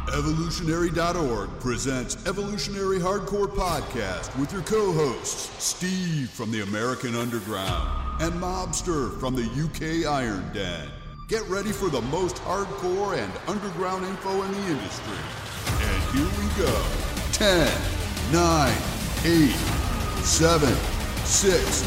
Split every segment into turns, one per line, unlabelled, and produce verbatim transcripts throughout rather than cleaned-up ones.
Evolutionary dot org presents Evolutionary Hardcore Podcast with your co-hosts, Steve from the American Underground and Mobster from the U K Iron Den. Get ready for the most hardcore and underground info in the industry. And here we go. ten, nine, eight, seven, six,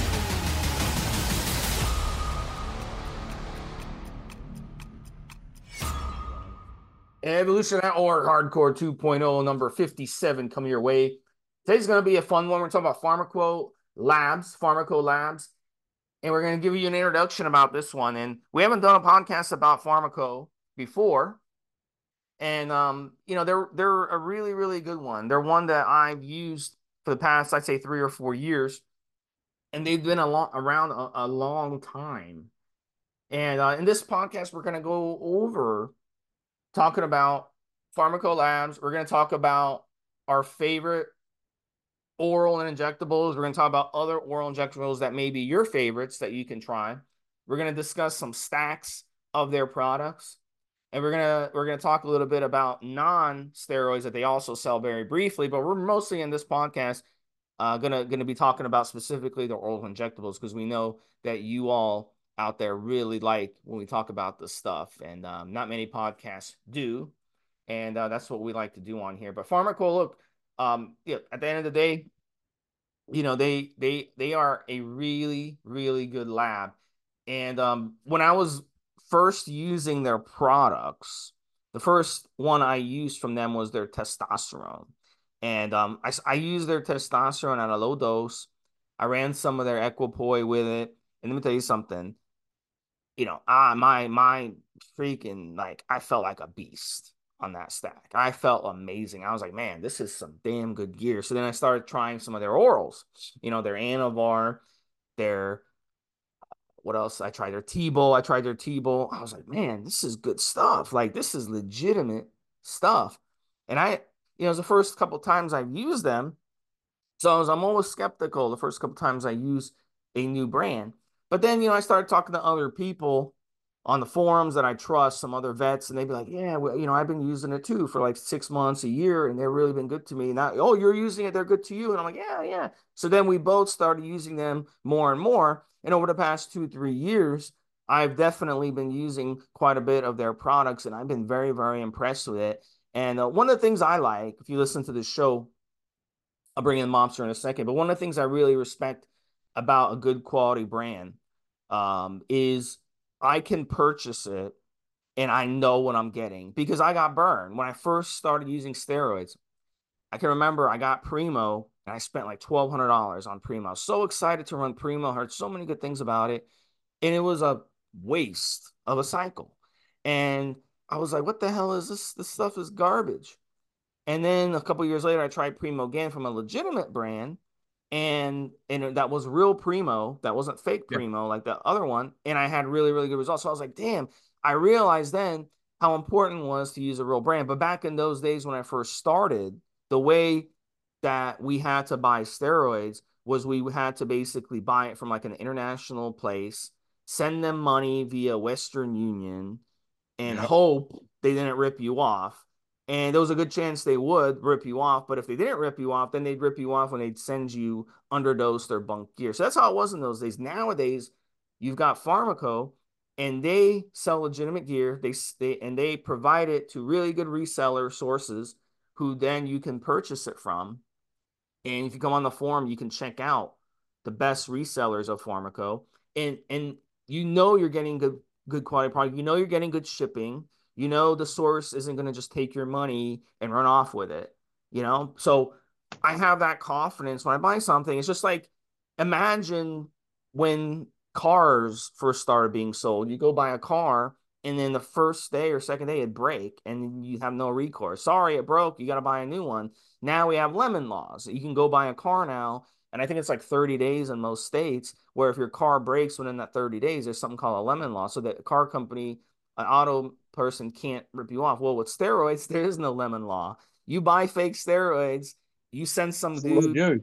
Evolution dot org Hardcore two point oh, number fifty-seven coming your way. Today's going to be a fun one. We're talking about Pharmaco Labs, Pharmaco Labs, and we're going to give you an introduction about this one. And we haven't done a podcast about Pharmaco before, and um, you know they're they're a really really good one. They're one that I've used for the past, I'd say, three or four years, and they've been a long, around a, a long time. And uh, in this podcast, we're going to go over talking about Pharmaco Labs. We're going to talk about our favorite oral and injectables. We're going to talk about other oral injectables that may be your favorites that you can try. We're going to discuss some stacks of their products. And we're going to we're going to talk a little bit about non-steroids that they also sell very briefly, but we're mostly in this podcast uh, going to going to be talking about specifically the oral injectables, because we know that you all out there really like when we talk about this stuff, and um, not many podcasts do, and uh, that's what we like to do on here. But Pharmaco, look, um, yeah, at the end of the day, you know, they they they are a really really good lab, and um, when I was first using their products, the first one I used from them was their testosterone, and um, I I used their testosterone at a low dose. I ran some of their Equipoise with it, and let me tell you something. You know, ah, my my freaking, like, I felt like a beast on that stack. I felt amazing. I was like, man, this is some damn good gear. So then I started trying some of their orals, you know, their Anavar, their, what else? I tried their T-Bowl. I tried their T-Bowl. I was like, man, this is good stuff. Like, this is legitimate stuff. And I, you know, it was the first couple times I've used them. So I was, I'm always skeptical the first couple times I use a new brand. But then, you know, I started talking to other people on the forums that I trust, some other vets, and they'd be like, yeah, well, you know, I've been using it too for like six months, a year, and they've really been good to me. Now, oh, you're using it, they're good to you. And I'm like, yeah, yeah. So then we both started using them more and more. And over the past two, three years, I've definitely been using quite a bit of their products, and I've been very, very impressed with it. And uh, one of the things I like, if you listen to the show, I'll bring in Mobster in a second, but one of the things I really respect about a good quality brand um, is I can purchase it and I know what I'm getting, because I got burned. When I first started using steroids, I can remember I got Primo and I spent like twelve hundred dollars on Primo. I was so excited to run Primo, heard so many good things about it, and it was a waste of a cycle. And I was like, what the hell is this? This stuff is garbage. And then a couple years later, I tried Primo again from a legitimate brand, and and that was real Primo. That wasn't fake Primo, yeah, like the other one. And I had really, really good results. So I was like, damn, I realized then how important it was to use a real brand. But back in those days when I first started, the way that we had to buy steroids was we had to basically buy it from like an international place, send them money via Western Union, and yep, hope they didn't rip you off. And there was a good chance they would rip you off. But if they didn't rip you off, then they'd rip you off when they'd send you underdosed or bunk gear. So that's how it was in those days. Nowadays, you've got Pharmaco, and they sell legitimate gear. They, they and they provide it to really good reseller sources who then you can purchase it from. And if you come on the forum, you can check out the best resellers of Pharmaco. And, and you know you're getting good, good quality product. You know you're getting good shipping. You know, the source isn't going to just take your money and run off with it, you know? So I have that confidence when I buy something. It's just like, imagine when cars first started being sold. You go buy a car, and then the first day or second day it break, and you have no recourse. Sorry, it broke. You got to buy a new one. Now we have lemon laws. You can go buy a car now, and I think it's like thirty days in most states, where if your car breaks within that thirty days, there's something called a lemon law, so that a car company, an auto person, can't rip you off. Well, with steroids, there is no lemon law. You buy fake steroids, you send some dude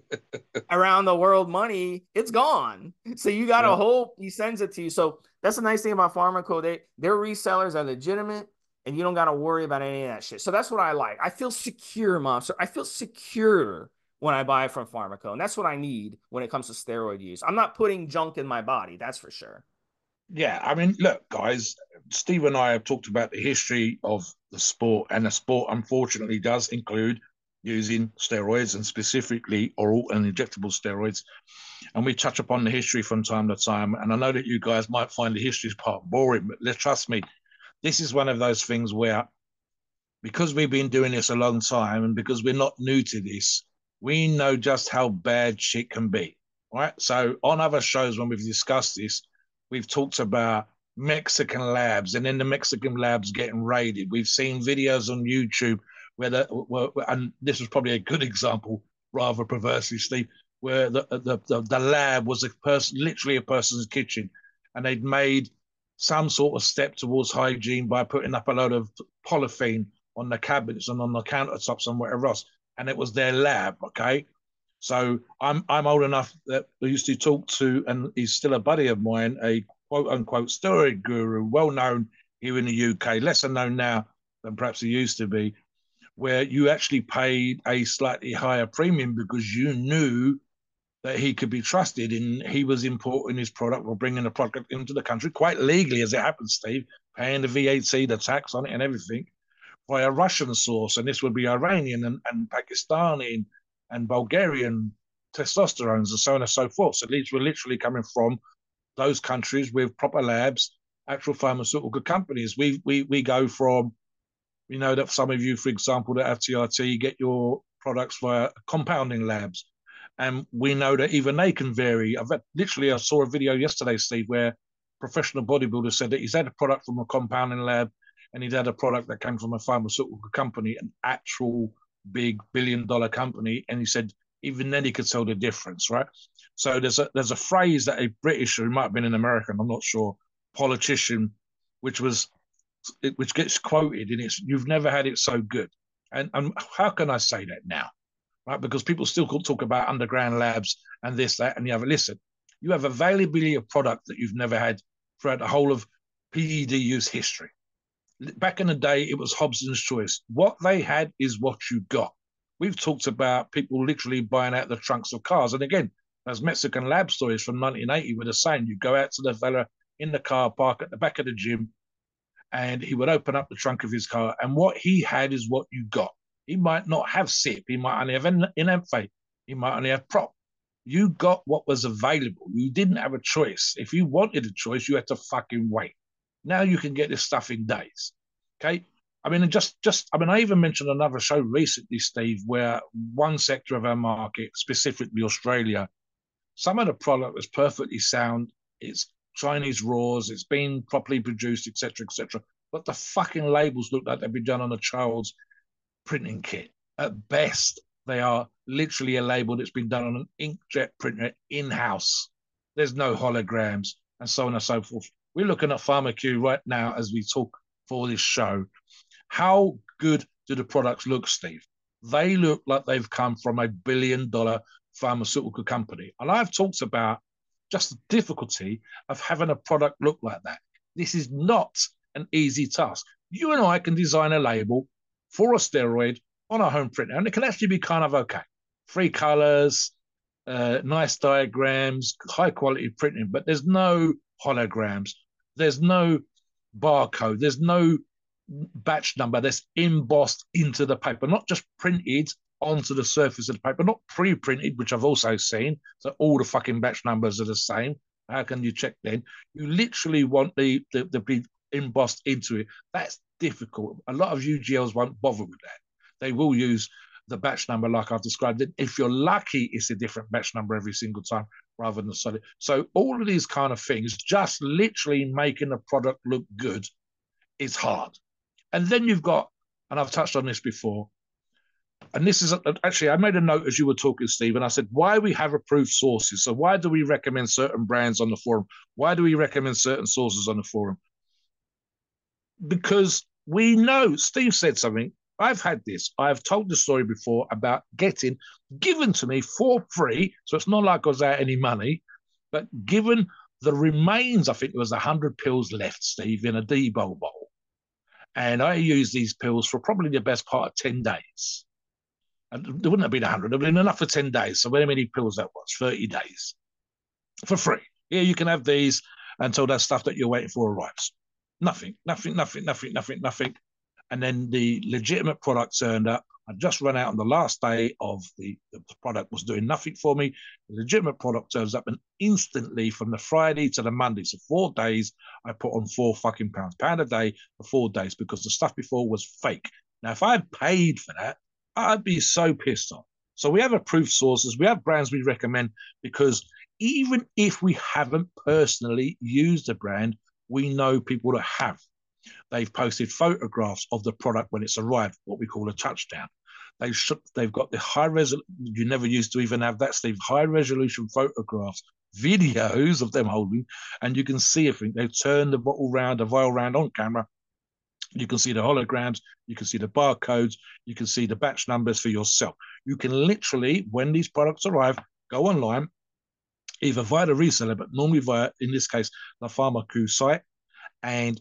around the world money, it's gone. So you gotta yeah. hope he sends it to you. So that's the nice thing about Pharmaco. They their resellers are legitimate. and you don't got to worry about any of that shit. So that's what I like. I feel secure, Monster. I feel secure when I buy from Pharmaco, and that's what I need when it comes to steroid use. I'm not putting junk in my body, that's for sure.
Yeah, I mean, look, guys, Steve and I have talked about the history of the sport, and the sport unfortunately does include using steroids, and specifically oral and injectable steroids. And we touch upon the history from time to time. And I know that you guys might find the history part boring, but let's trust me, this is one of those things where, because we've been doing this a long time and because we're not new to this, we know just how bad shit can be, right? So on other shows, when we've discussed this, we've talked about Mexican labs and then the Mexican labs getting raided. We've seen videos on YouTube where, the, and this was probably a good example, rather perversely, Steve, where the the, the, the lab was a person, literally a person's kitchen, and they'd made some sort of step towards hygiene by putting up a load of polythene on the cabinets and on the countertops and whatever else, and it was their lab, okay? So I'm I'm old enough that I used to talk to, and he's still a buddy of mine, a quote-unquote steroid guru, well-known here in the U K, lesser known now than perhaps he used to be, where you actually paid a slightly higher premium because you knew that he could be trusted, and he was importing his product or bringing the product into the country quite legally, as it happens, Steve, paying the V A T, the tax on it and everything, by a Russian source. And this would be Iranian and, and Pakistani and, and Bulgarian testosterones and so on and so forth. So these were literally coming from those countries with proper labs, actual pharmaceutical companies. We we we go from, we know that some of you, for example, that have T R T, get your products via compounding labs. And we know that even they can vary. I've had, literally, I saw a video yesterday, Steve, where a professional bodybuilder said that he's had a product from a compounding lab and he'd had a product that came from a pharmaceutical company, an actual big billion dollar company. And he said even then he could tell the difference, right? So there's a there's a phrase that a British, or it might have been an American, I'm not sure, politician, which was which gets quoted, and it's, "You've never had it so good." And, and how can I say that now? Right? Because people still talk about underground labs and this, that, and the other. Listen, you have availability of product that you've never had throughout the whole of P E D use history. Back in the day, it was Hobson's choice. What they had is what you got. We've talked about people literally buying out the trunks of cars. And again, those Mexican lab stories from nineteen eighty were the same. You go out to the fella in the car park at the back of the gym, and he would open up the trunk of his car, and what he had is what you got. He might not have S I P. He might only have Enemphate. He might only have Prop. You got what was available. You didn't have a choice. If you wanted a choice, you had to fucking wait. Now you can get this stuff in days. Okay? I mean, just, just, I mean, I even mentioned another show recently, Steve, where one sector of our market, specifically Australia, some of the product was perfectly sound. It's Chinese raws. It's been properly produced, et cetera, et cetera. But the fucking labels look like they've been done on a child's printing kit. At best, they are literally a label that's been done on an inkjet printer in-house. There's no holograms and so on and so forth. We're looking at PharmaQ right now as we talk for this show. How good do the products look, Steve? They look like they've come from a billion dollar pharmaceutical company. And I've talked about just the difficulty of having a product look like that. This is not an easy task. You and I can design a label for a steroid on a home printer, and it can actually be kind of okay. Three colors, uh, nice diagrams, high quality printing, but there's no holograms. There's no barcode. There's no batch number that's embossed into the paper, not just printed onto the surface of the paper, not pre-printed, which I've also seen. So all the fucking batch numbers are the same. How can you check then? You literally want the, the, the be embossed into it. That's difficult. A lot of U G Ls won't bother with that. They will use the batch number like I've described it. If you're lucky, it's a different batch number every single time rather than solid. So all of these kind of things, just literally making a product look good is hard. And then you've got, and I've touched on this before, and this is, actually, I made a note as you were talking, Steve, and I said, why we have approved sources. So why do we recommend certain brands on the forum? Why do we recommend certain sources on the forum? Because we know, Steve said something, I've had this, I've told the story before about getting given to me for free, so it's not like I was out any money, but given the remains, I think there was one hundred pills left, Steve, in a Debo bowl. And I used these pills for probably the best part of ten days. And there wouldn't have been one hundred, there would have been enough for ten days. So how many pills that was? thirty days for free. Yeah, you can have these until that stuff that you're waiting for arrives. Nothing, nothing, nothing, nothing, nothing, nothing. And then the legitimate product turned up. I just run out on the last day of the, the product was doing nothing for me. The legitimate product turns up, and instantly from the Friday to the Monday, so four days, I put on four fucking pounds, pound a day for four days because the stuff before was fake. Now, if I had paid for that, I'd be so pissed off. So we have approved sources, we have brands we recommend, because even if we haven't personally used a brand, we know people that have. They've posted photographs of the product when it's arrived, what we call a touchdown. They should, they've got the high resolution, you never used to even have that, Steve, high resolution photographs, videos of them holding, and you can see everything. They've turned the bottle round, the vial round on camera. You can see the holograms, you can see the barcodes, you can see the batch numbers for yourself. You can literally, when these products arrive, go online, either via the reseller, but normally via, in this case, the PharmaQ site, and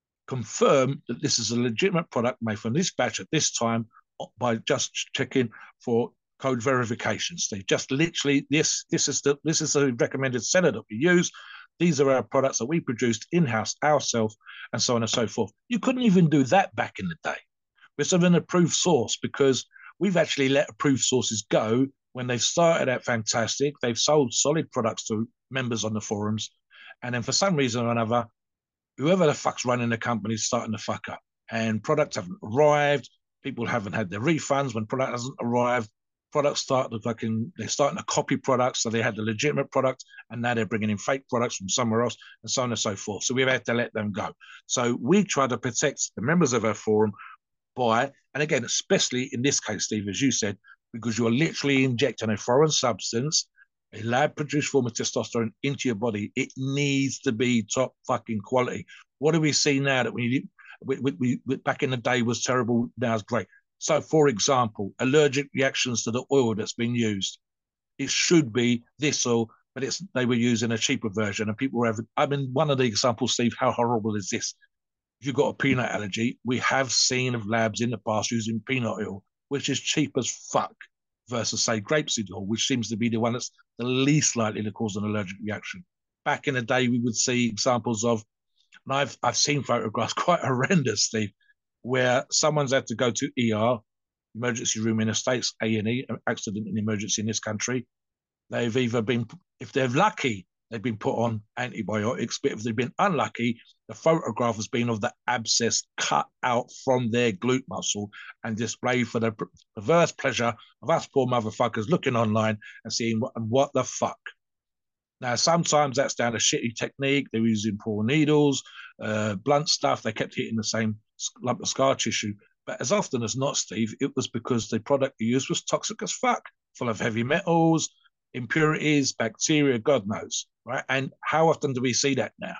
confirm that this is a legitimate product made from this batch at this time by just checking for code verifications. They just literally, this this is the this is the recommended seller that we use. These are our products that we produced in-house ourselves, and so on and so forth. You couldn't even do that back in the day. We're sort of an approved source because we've actually let approved sources go when they've started out fantastic. They've sold solid products to members on the forums, and then for some reason or another, whoever the fuck's running the company is starting to fuck up, and products haven't arrived. People haven't had their refunds when product hasn't arrived. Products start to fucking, they're starting to copy products. So they had the legitimate product and now they're bringing in fake products from somewhere else, and so on and so forth. So we've had to let them go. So we try to protect the members of our forum by, and again, especially in this case, Steve, as you said, because you're literally injecting a foreign substance, a lab-produced form of testosterone into your body. It needs to be top fucking quality. What do we see now that we, we, we, we back in the day was terrible, now is great? So, for example, allergic reactions to the oil that's been used. It should be this oil, but it's they were using a cheaper version, and people were having. I mean, one of the examples, Steve, how horrible is this? If you've got a peanut allergy, we have seen of labs in the past using peanut oil, which is cheap as fuck, versus, say, grapeseed oil, which seems to be the one that's the least likely to cause an allergic reaction. Back in the day, we would see examples of, and I've I've seen photographs quite horrendous, Steve, where someone's had to go to E R, emergency room in the States, A and E, accident and emergency in this country. They've either been, if they're lucky, they've been put on antibiotics, but if they've been unlucky, the photograph has been of the abscess cut out from their glute muscle and displayed for the perverse pleasure of us poor motherfuckers looking online and seeing what, what the fuck. Now, sometimes that's down to shitty technique. They're using poor needles, uh, blunt stuff. They kept hitting the same lump of scar tissue. But as often as not, Steve, it was because the product you used was toxic as fuck, full of heavy metals, impurities, bacteria, God knows, right? And how often do we see that now?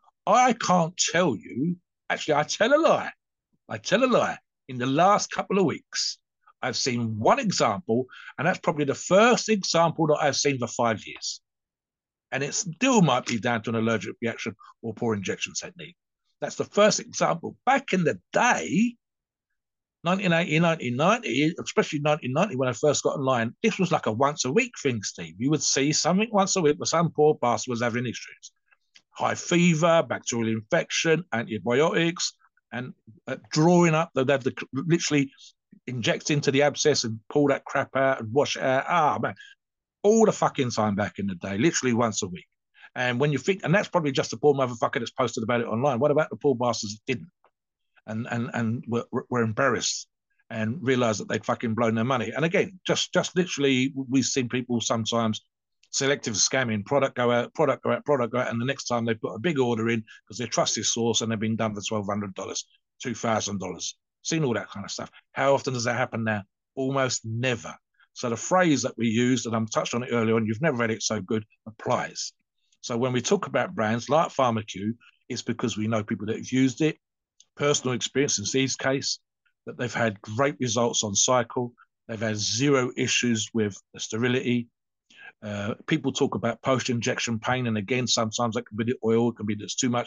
I can't tell you. Actually, I tell a lie. I tell a lie. In the last couple of weeks, I've seen one example, and that's probably the first example that I've seen for five years. And it still might be down to an allergic reaction or poor injection technique. That's the first example. Back in the day, nineteen eighty, nineteen ninety, especially nineteen ninety when I first got online, this was like a once a week thing, Steve. You would see something once a week where some poor bastard was having issues. High fever, bacterial infection, antibiotics, and uh, drawing up, they'd have to literally inject into the abscess and pull that crap out and wash it out. Ah, man. All the fucking time back in the day, literally once a week. And when you think, and that's probably just the poor motherfucker that's posted about it online. What about the poor bastards that didn't? And and and were, were embarrassed and realized that they'd fucking blown their money. And again, just just literally, we've seen people sometimes selective scamming, product go out, product go out, product go out, and the next time they put a big order in because they trust this source and they've been done for twelve hundred dollars, two thousand dollars. Seen all that kind of stuff. How often does that happen now? Almost never. So the phrase that we used, and I'm touched on it earlier on, you've never read it so good, applies. So when we talk about brands like PharmaQ, it's because we know people that have used it, personal experience in Steve's case, that they've had great results on cycle. They've had zero issues with the sterility. Uh, people talk about post-injection pain, and again, sometimes that can be the oil, it can be there's too much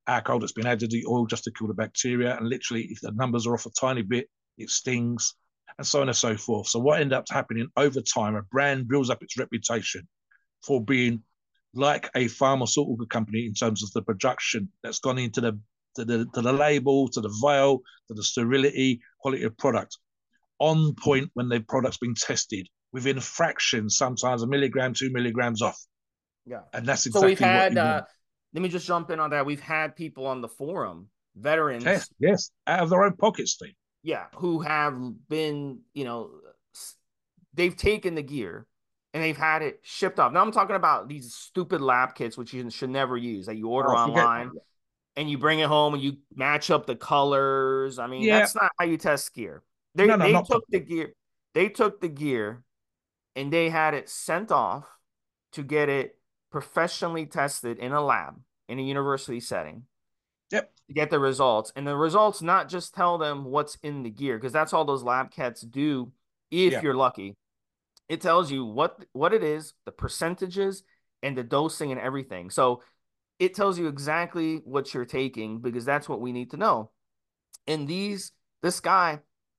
alcohol that's been added to the oil just to kill the bacteria. And literally, if the numbers are off a tiny bit, it stings, and so on and so forth. So what ended up happening over time, a brand builds up its reputation for being like a pharmaceutical company in terms of the production that's gone into the to the, to the label, to the vial, to the sterility, quality of product, on point when the product's been tested, within fractions, sometimes a milligram, two milligrams off.
Yeah.
And that's
So we've
exactly what
had,
you
uh,
want.
let me just jump in on that. We've had people on the forum, veterans,
Yes, yes, out of their own pockets, Steve.
yeah, who have been, you know, s- they've taken the gear and they've had it shipped off. Now I'm talking about these stupid lab kits, which you should never use, that you order
Oh, forget-
online and you bring it home and you match up the colors. I mean,
Yeah.
that's not how you test gear. They
No, no,
they
not
took the
properly.
gear, they took the gear and they had it sent off to get it professionally tested in a lab in a university setting
Yep.
to get the results. And the results not just tell them what's in the gear, because that's all those lab kits do if
Yeah.
you're lucky. It tells you what what it is, the percentages, and the dosing and everything. So it tells you exactly what you're taking, because that's what we need to know. And these, this guy,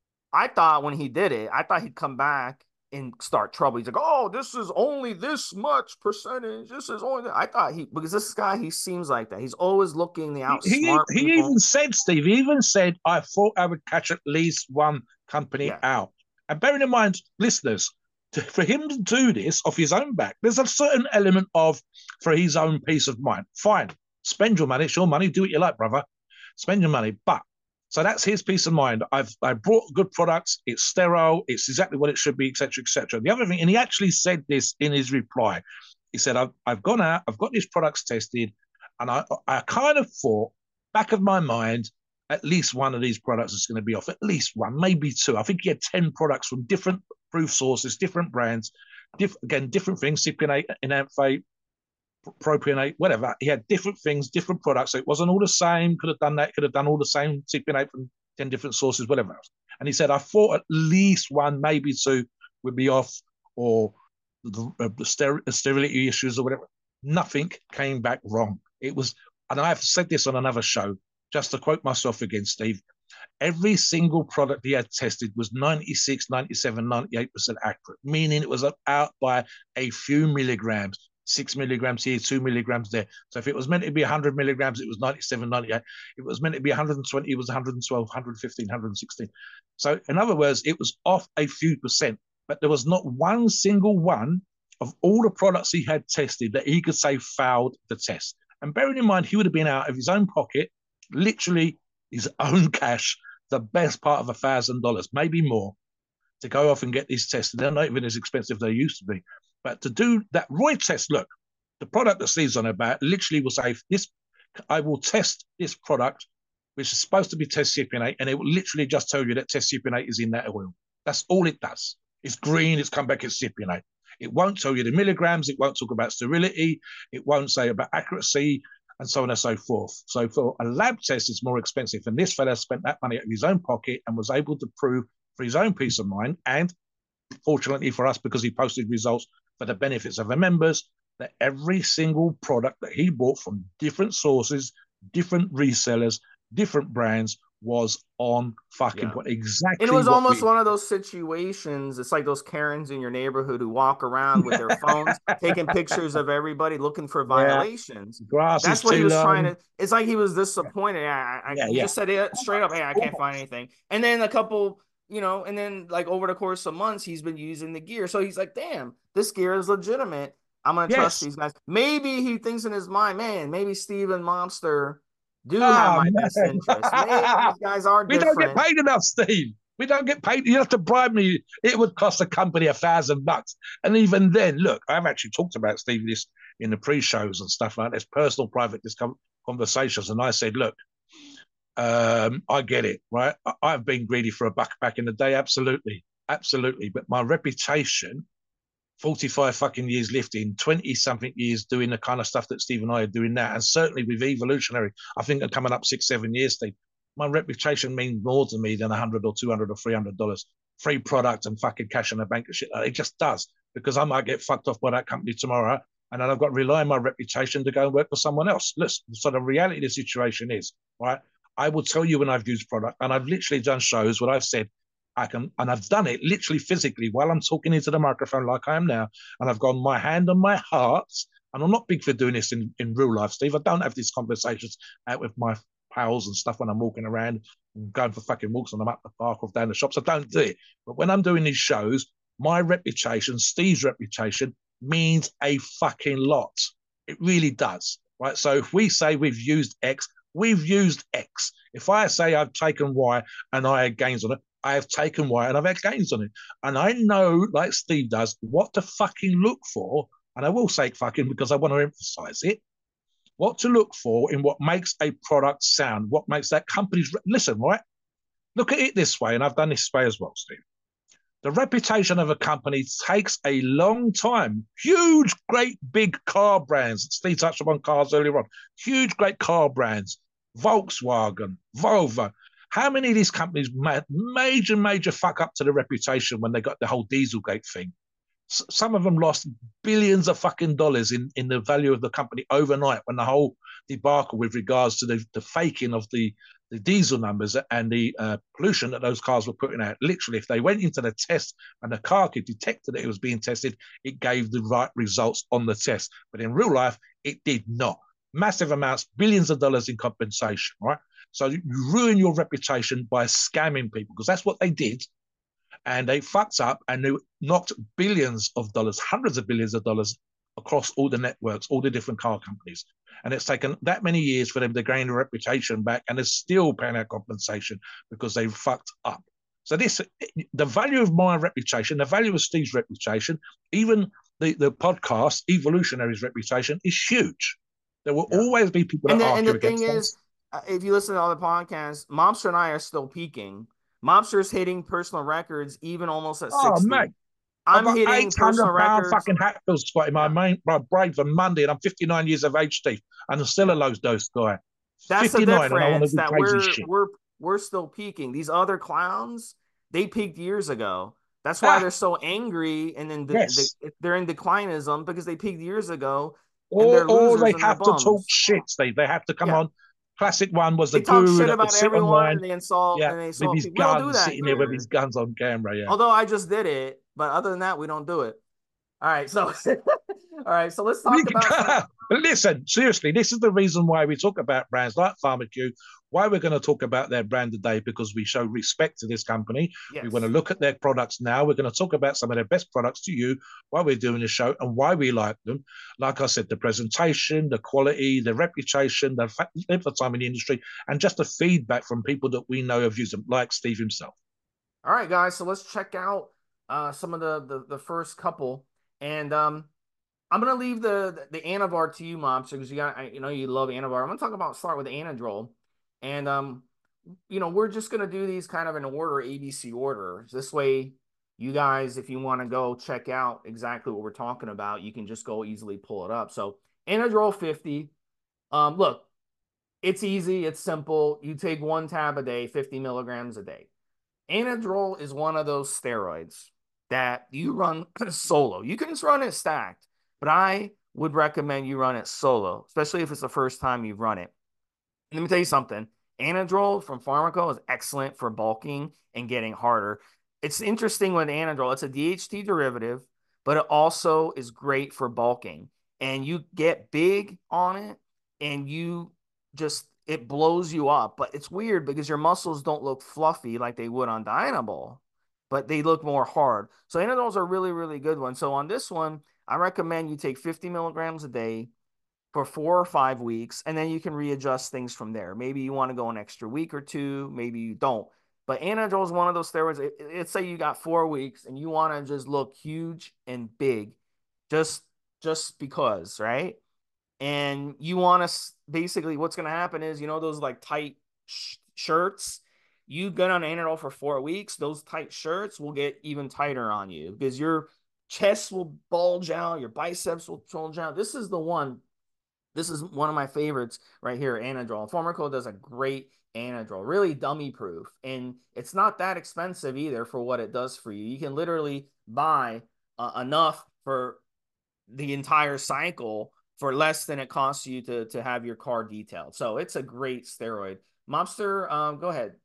I thought when he did it, I thought he'd come back and start trouble. He's like, "Oh, this is only this much percentage. This is only." I thought he, because this guy, he seems like that. He's always looking to
He, he
outsmart
he
people.
even said, Steve, he even said, I thought I would catch at least one company
Yeah.
out. And bearing in mind, listeners, to, for him to do this off his own back, there's a certain element of for his own peace of mind. Fine, spend your money, it's your money, do what you like, brother. Spend your money. But so that's his peace of mind. I've I brought good products, it's sterile, it's exactly what it should be, et cetera, et cetera. The other thing, and he actually said this in his reply. He said, I've, I've gone out, I've got these products tested, and I, I kind of thought, back of my mind, at least one of these products is going to be off, at least one, maybe two. I think he had ten products from different proof sources, different brands, diff, again, different things, cypionate, enanthate, propionate, whatever. He had different things, different products. So it wasn't all the same. Could have done that, could have done all the same, cypionate from ten different sources, whatever else. And he said, I thought at least one, maybe two would be off, or the, uh, the ster- sterility issues or whatever. Nothing came back wrong. It was, and I've said this on another show, just to quote myself again, Steve, every single product he had tested was ninety-six, ninety-seven, ninety-eight percent accurate, meaning it was out by a few milligrams, six milligrams here, two milligrams there. So if it was meant to be one hundred milligrams, it was ninety-seven, ninety-eight. If it was meant to be one hundred twenty, it was one hundred twelve, one hundred fifteen, one hundred sixteen. So in other words, it was off a few percent, but there was not one single one of all the products he had tested that he could say failed the test. And bearing in mind, he would have been out of his own pocket, literally his own cash, the best part of a thousand dollars, maybe more, to go off and get these tested. They're not even as expensive as they used to be. But to do that Roy test, look, the product that Steve's on about literally will say, this, I will test this product, which is supposed to be test cypionate, and it will literally just tell you that test cypionate is in that oil. That's all it does. It's green, it's come back as cypionate. It won't tell you the milligrams, it won't talk about sterility, it won't say about accuracy, and so on and so forth. So for a lab test, it's more expensive. And this fella spent that money out of his own pocket and was able to prove for his own peace of mind, and fortunately for us, because he posted results for the benefits of our members, that every single product that he bought from different sources, different resellers, different brands was on fucking
Yeah.
point. Exactly.
And it was
what
almost
we,
one of those situations. It's like those Karens in your neighborhood who walk around with their phones, taking pictures of everybody, looking for violations.
grass
That's
is
what he
too
was
long.
trying to. It's like he was disappointed. I, I,
Yeah,
he
yeah.
just said it straight up, "Hey, I can't find anything." And then a couple, you know, and then like over the course of months, he's been using the gear. So he's like, "Damn, this gear is legitimate. I'm gonna trust
Yes.
these guys." Maybe he thinks in his mind, "Man, maybe Steven Monster do have
Oh,
my
man.
best interest. Maybe these guys are
We don't get
different."
paid enough, Steve. We don't get paid. You have to bribe me. It would cost the company a thousand bucks. And even then, look, I've actually talked about Steve this in the pre-shows and stuff like this, personal, private conversations. And I said, look, um, I get it, right? I've been greedy for a buck back in the day. Absolutely. Absolutely. But my reputation, forty-five fucking years lifting, twenty something years doing the kind of stuff that Steve and I are doing now. And certainly with Evolutionary, I think I'm coming up six, seven years, Steve. My reputation means more to me than a hundred or two hundred or three hundred dollars. Free product and fucking cash in the bank and shit. It just does, because I might get fucked off by that company tomorrow and then I've got to rely on my reputation to go and work for someone else. Listen, so the reality of the situation is, right, I will tell you when I've used product, and I've literally done shows where I've said, I can, and I've done it literally physically while I'm talking into the microphone like I am now, and I've gone my hand on my heart, and I'm not big for doing this in, in real life, Steve. I don't have these conversations out with my pals and stuff when I'm walking around and going for fucking walks and I'm at the park or down the shops. I don't do it. But when I'm doing these shows, my reputation, Steve's reputation, means a fucking lot. It really does, right? So if we say we've used X, we've used X. If I say I've taken Y and I had gains on it, I have taken Y and I've had gains on it. And I know, like Steve does, what to fucking look for. And I will say fucking because I want to emphasize it. What to look for in what makes a product sound, what makes that company's... Re- Listen, right? Look at it this way, and I've done this way as well, Steve. The reputation of a company takes a long time. Huge, great, big car brands. Steve touched upon cars earlier on. Huge, great car brands. Volkswagen, Volvo. How many of these companies made major, major fuck up to the reputation when they got the whole Dieselgate thing? S- some of them lost billions of fucking dollars in, in the value of the company overnight when the whole debacle with regards to the, the faking of the, the diesel numbers and the uh, pollution that those cars were putting out. Literally, if they went into the test and the car could detect that it was being tested, it gave the right results on the test. But in real life, it did not. Massive amounts, billions of dollars in compensation, right? So you ruin your reputation by scamming people because that's what they did. And they fucked up and they knocked billions of dollars, hundreds of billions of dollars across all the networks, all the different car companies. And it's taken that many years for them to gain their reputation back, and they're still paying out compensation because they fucked up. So this, the value of my reputation, the value of Steve's reputation, even the, the podcast, Evolutionary's reputation is huge. There will yeah. always be people
and
that
the,
argue
and the
against
thing is, uh, if you listen to all the podcasts, Mobster and I are still peaking. Mobster's hitting personal records even almost at
oh,
sixty.
Mate.
I'm
I've got
hitting personal records.
fucking Hatfield squat in my yeah. main my brain for Monday, and I'm fifty-nine years of age, Steve, and I'm still yeah. a low dose guy.
That's the difference. That we're shit. we're we're still peaking. These other clowns, they peaked years ago. That's why ah. they're so angry, and then the, yes. the, they're in declinism because they peaked years ago. And
or,
they're
or they
and
have to talk shit, Steve. They have to come yeah. on. Classic one was the
they talk
guru
shit
that
about
would sit
everyone
online,
and they insult
yeah,
and they insult
with his
people. Guns, we don't do that
sitting here with his guns on camera. Yeah.
Although I just did it, but other than that, we don't do it. All right, so all right, so let's talk about. Some...
But listen, seriously, this is the reason why we talk about brands like PharmaQ. Why we're going to talk about their brand today, because we show respect to this company. Yes. We want to look at their products now. We're going to talk about some of their best products to you while we're doing the show and why we like them. Like I said, the presentation, the quality, the reputation, the length of time in the industry, and just the feedback from people that we know have used them, like Steve himself.
All right, guys. So let's check out uh, some of the, the the first couple, and um, I'm gonna leave the the Anavar to you, Mobster, because you got I, you know you love Anavar. I'm gonna talk about start with Anadrol. And, um, you know, we're just going to do these kind of in order, A B C order. This way, you guys, if you want to go check out exactly what we're talking about, you can just go easily pull it up. So, Anadrol fifty. Um, look, it's easy. It's simple. You take one tab a day, fifty milligrams a day. Anadrol is one of those steroids that you run solo. You can just run it stacked, but I would recommend you run it solo, especially if it's the first time you've run it. Let me tell you something. Anadrol from Pharmaco is excellent for bulking and getting harder. It's interesting with Anadrol. It's a D H T derivative, but it also is great for bulking. And you get big on it, and you just, it blows you up. But it's weird because your muscles don't look fluffy like they would on Dianabol, but they look more hard. So Anadrol is a really, really good one. So on this one, I recommend you take fifty milligrams a day for four or five weeks, and then you can readjust things from there. Maybe you want to go an extra week or two, maybe you don't. But Anadrol is one of those steroids. It, it, let's say you got four weeks and you want to just look huge and big, just just because, right? And you want to basically, what's going to happen is, you know, those like tight sh- shirts. You get on Anadrol for four weeks, those tight shirts will get even tighter on you because your chest will bulge out, your biceps will bulge out. This is the one. This is one of my favorites right here, Anadrol. Pharmaco does a great Anadrol, really dummy proof. And it's not that expensive either for what it does for you. You can literally buy uh, enough for the entire cycle for less than it costs you to to have your car detailed. So it's a great steroid. Mobster, um, go ahead.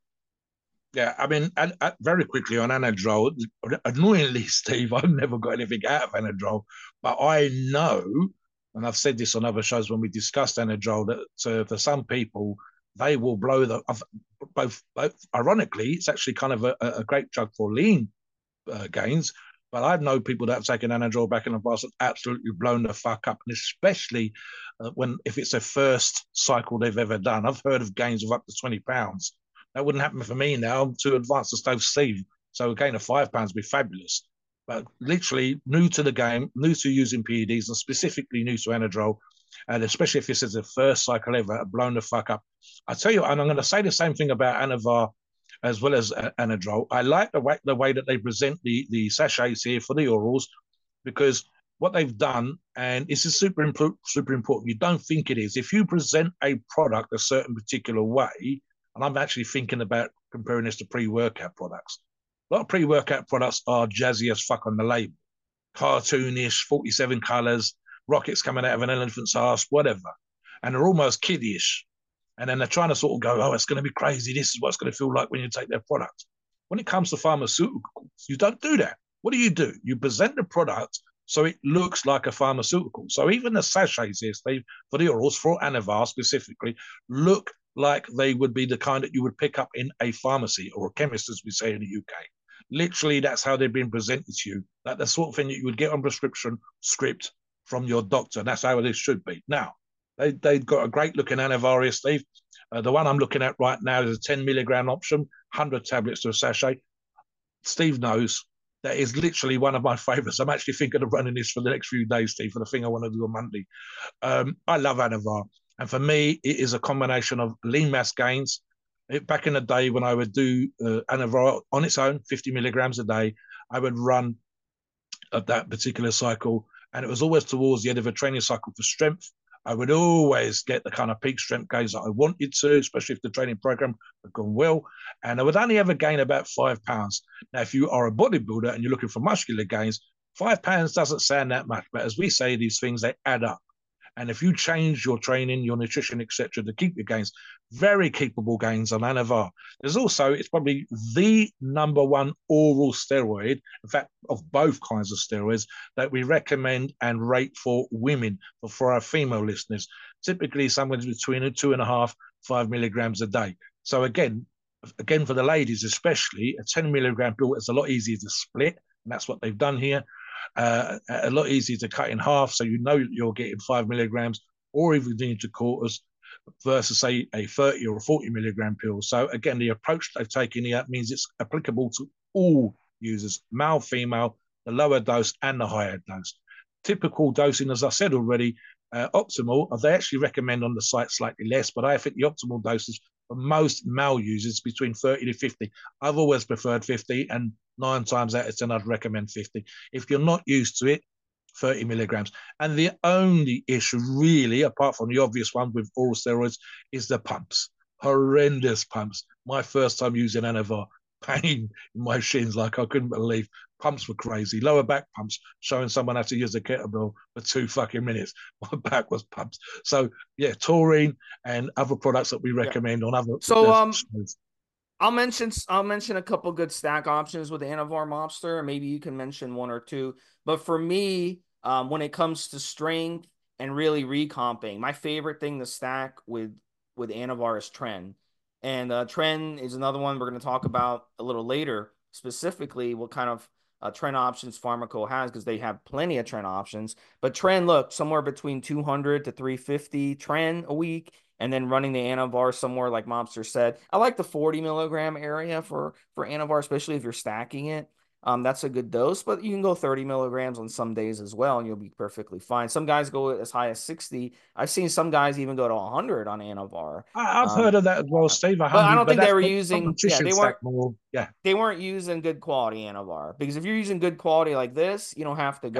Yeah, I mean, and, and very quickly on Anadrol, annoyingly, Steve, I've never got anything out of Anadrol, but I know, and I've said this on other shows when we discussed Anadrol, that uh, for some people, they will blow the, both, both, ironically, it's actually kind of a, a great drug for lean uh, gains, but I know people that have taken Anadrol back in the past and absolutely blown the fuck up, and especially uh, when, if it's their first cycle they've ever done. I've heard of gains of up to twenty pounds. That wouldn't happen for me now. I'm too advanced to Stove Steve. So a gain of five pounds would be fabulous. But literally new to the game, new to using P E Ds, and specifically new to Anadrol, and especially if this is the first cycle ever, blown the fuck up. I tell you, and I'm going to say the same thing about Anavar as well as uh, Anadrol. I like the way, the way that they present the, the sachets here for the orals, because what they've done, and this is super, imp- super important, you don't think it is. If you present a product a certain particular way, and I'm actually thinking about comparing this to pre-workout products. A lot of pre-workout products are jazzy as fuck on the label. Cartoonish, forty-seven colours, rockets coming out of an elephant's ass, whatever. And they're almost kiddyish. And then they're trying to sort of go, oh, it's going to be crazy. This is what it's going to feel like when you take their product. When it comes to pharmaceuticals, you don't do that. What do you do? You present the product so it looks like a pharmaceutical. So even the sachets here, Steve, for the orals, for Anavar specifically, look like they would be the kind that you would pick up in a pharmacy or a chemist, as we say in the U K. Literally, that's how they've been presented to you. Like the sort of thing that you would get on prescription script from your doctor. That's how this should be. Now, they, they've got a great looking Anavar here, Steve. Uh, the one I'm looking at right now is a ten milligram option, one hundred tablets to a sachet. Steve knows that is literally one of my favorites. I'm actually thinking of running this for the next few days, Steve, for the thing I want to do on Monday. Um, I love Anavar. And for me, it is a combination of lean mass gains. It, back in the day when I would do uh, Anavar on its own, fifty milligrams a day, I would run at that particular cycle. And it was always towards the end of a training cycle for strength. I would always get the kind of peak strength gains that I wanted to, especially if the training program had gone well. And I would only ever gain about five pounds. Now, if you are a bodybuilder and you're looking for muscular gains, five pounds doesn't sound that much. But as we say, these things, they add up. And if you change your training, your nutrition, et cetera, to keep your gains, very capable gains on Anavar. There's also, it's probably the number one oral steroid, in fact, of both kinds of steroids, that we recommend and rate for women, for, for our female listeners. Typically, somewhere between two and a half, five milligrams a day. So again, again, for the ladies especially, a ten milligram pill is a lot easier to split, and that's what they've done here. Uh, a lot easier to cut in half, so you know you're getting five milligrams or even into quarters versus say a thirty or a forty milligram pill. So again, the approach they've taken here means it's applicable to all users, male, female, the lower dose and the higher dose. Typical dosing, as I said already, uh, optimal, they actually recommend on the site slightly less, but I think the optimal dosage for most male users between thirty to fifty. I've always preferred fifty, and nine times out of ten, I'd recommend fifty. If you're not used to it, thirty milligrams. And the only issue really, apart from the obvious one with oral steroids, is the pumps. Horrendous pumps. My first time using Anavar, pain in my shins like I couldn't believe. Pumps were crazy. Lower back pumps, showing someone how to use a kettlebell for two fucking minutes. My back was pumps. So yeah, taurine and other products that we recommend yeah. on other.
So um, shows. I'll mention I'll mention a couple good stack options with the Anavar Mobster. Maybe you can mention one or two. But for me, um, when it comes to strength and really recomping, my favorite thing to stack with with Anavar is Tren. And uh, Tren is another one we're going to talk about a little later, specifically what kind of uh, Tren options Pharmaco has, because they have plenty of Tren options. But Tren, look, somewhere between two hundred to three fifty Tren a week. And then running the Anavar somewhere like Mobster said. I like the forty milligram area for, for Anavar, especially if you're stacking it. Um, that's a good dose, but you can go thirty milligrams on some days as well, and you'll be perfectly fine. Some guys go as high as sixty. I've seen some guys even go to one hundred on Anavar.
I've um, heard of that as well, Steve.
But I don't think they were using, yeah, they weren't,
more. yeah,
they weren't using good quality Anavar, because if you're using good quality like this, you don't have to go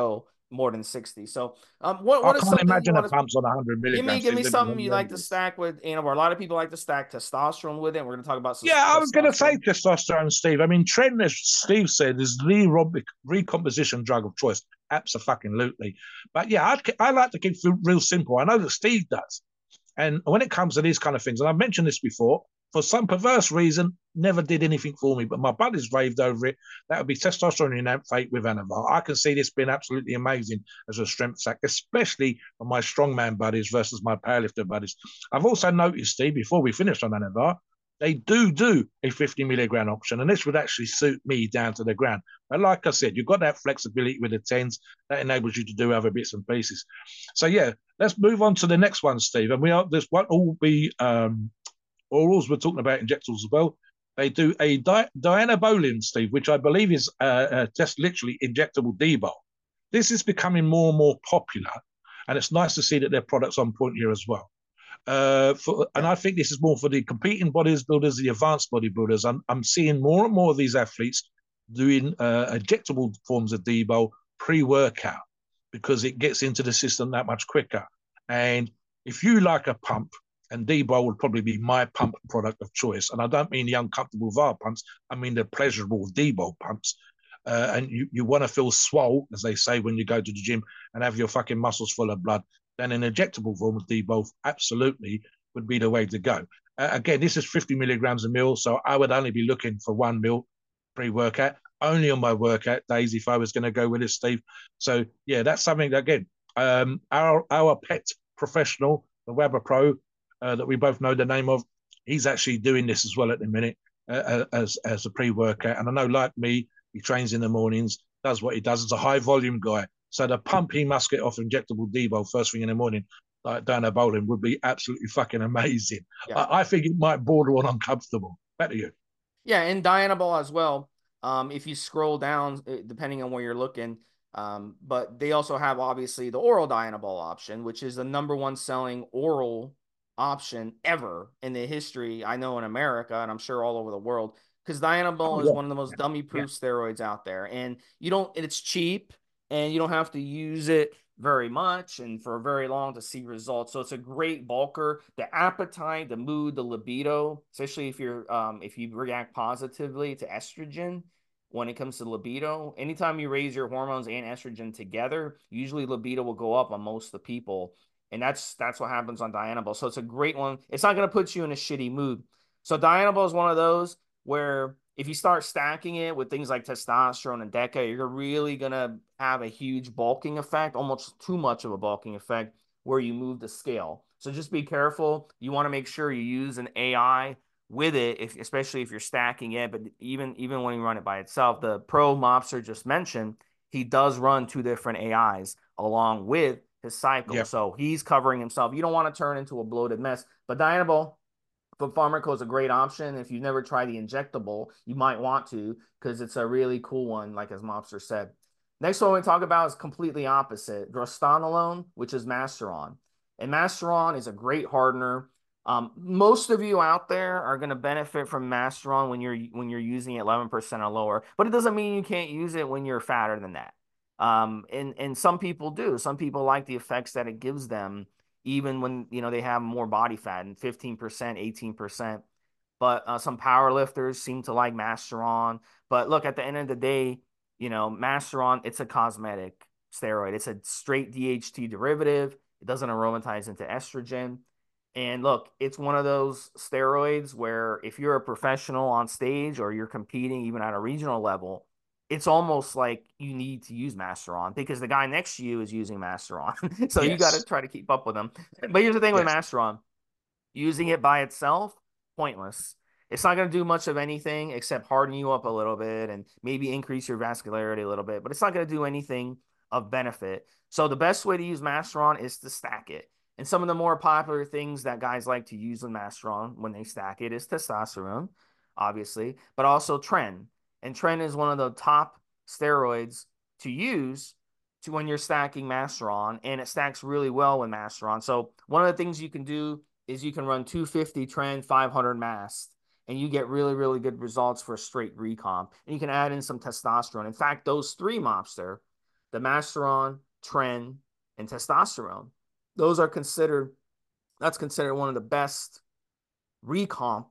more than sixty. So, um, what
I
what is
can't
something you
imagine a
want to
pump's on one hundred
give me?
milligrams.
Give
Steve.
me
Let me be
something you like to
horrendous.
stack with Anavar. A lot of people like to stack testosterone with it. And we're going to talk about some
Yeah, I was going to say
testosterone.
testosterone, Steve. I mean, tren, as Steve said, is the re- recomposition drug of choice. Absolutely. But yeah, I'd, I like to keep it real simple. I know that Steve does. And when it comes to these kind of things, and I've mentioned this before, for some perverse reason, never did anything for me, but my buddies raved over it. That would be testosterone enanthate with Anavar. I can see this being absolutely amazing as a strength sack, especially for my strongman buddies versus my powerlifter buddies. I've also noticed, Steve, before we finish on Anavar, they do do a fifty milligram option, and this would actually suit me down to the ground. But like I said, you've got that flexibility with the tens that enables you to do other bits and pieces. So yeah, let's move on to the next one, Steve. And we are this won't all be um, orals. We're talking about injectables as well. They do a di- Dianabolin, Steve, which I believe is uh, uh, just literally injectable D-bol. This is becoming more and more popular, and it's nice to see that their products on point here as well. Uh, for, and I think this is more for the competing bodybuilders, the advanced bodybuilders. I'm, I'm seeing more and more of these athletes doing uh, injectable forms of D-bol pre-workout because it gets into the system that much quicker. And if you like a pump, and D-bol would probably be my pump product of choice. And I don't mean the uncomfortable V A R pumps, I mean the pleasurable D-bol pumps. Uh, and you, you want to feel swole, as they say, when you go to the gym and have your fucking muscles full of blood, then an injectable form of D-bol absolutely would be the way to go. Uh, again, this is fifty milligrams a mil, so I would only be looking for one mil pre-workout, only on my workout days if I was going to go with it, Steve. So, yeah, that's something that, again, um, our, our pet professional, the Weber Pro, uh, that we both know the name of, he's actually doing this as well at the minute uh, as, as a pre-workout. And I know, like me, he trains in the mornings, does what he does. It's a high-volume guy. So the pump he must get off injectable D-bol first thing in the morning, like Dianabolin, would be absolutely fucking amazing.
Yeah.
I, I think it might border on uncomfortable. Better you.
Yeah, and Dianabol as well. Um, if you scroll down, depending on where you're looking, um, but they also have obviously the oral Dianabol option, which is the number one selling oral option ever in the history, I know, in America, and I'm sure all over the world, because Dianabol oh, is yeah. one of the most dummy-proof yeah. steroids out there, and you don't. It's cheap, and you don't have to use it very much and for very long to see results. So it's a great bulker. The appetite, the mood, the libido, especially if you're um, if you react positively to estrogen when it comes to libido. Anytime you raise your hormones and estrogen together, usually libido will go up on most of the people. And that's that's what happens on Dianabol. So it's a great one. It's not going to put you in a shitty mood. So Dianabol is one of those where if you start stacking it with things like testosterone and DECA, you're really going to have a huge bulking effect, almost too much of a bulking effect, where you move the scale. So just be careful. You want to make sure you use an A I with it, if, especially if you're stacking it. But even, even when you run it by itself, the pro Mobster just mentioned, he does run two different A Is along with his cycle. Yep. So he's covering himself. You don't want to turn into a bloated mess. But Dianabol from Pharmaco is a great option. If you've never tried the injectable, you might want to, because it's a really cool one, like as Mobster said. Next one we talk about is completely opposite. Drostanolone, which is Masteron. And Masteron is a great hardener. Um, most of you out there are going to benefit from Masteron when you're when you're using eleven percent or lower, but it doesn't mean you can't use it when you're fatter than that. Um, and, and some people do. Some people like the effects that it gives them, even when, you know, they have more body fat, and fifteen percent, eighteen percent. But uh, some power lifters seem to like Masteron. But look, at the end of the day, you know, Masteron, it's a cosmetic steroid. It's a straight D H T derivative. It doesn't aromatize into estrogen. And look, it's one of those steroids where if you're a professional on stage or you're competing even at a regional level, it's almost like you need to use Masteron because the guy next to you is using Masteron. So yes. You got to try to keep up with them. But here's the thing yes. with Masteron. Using it by itself, pointless. It's not going to do much of anything except harden you up a little bit and maybe increase your vascularity a little bit, but it's not going to do anything of benefit. So the best way to use Masteron is to stack it. And some of the more popular things that guys like to use with Masteron when they stack it is testosterone, obviously, but also Tren. And Tren is one of the top steroids to use to when you're stacking Masteron, and it stacks really well with Masteron. So one of the things you can do is you can run two fifty Tren, five hundred mast, and you get really, really good results for a straight recomp. And you can add in some testosterone. In fact, those three Mobster, the Masteron, tren, and testosterone. Those are considered, that's considered one of the best recomp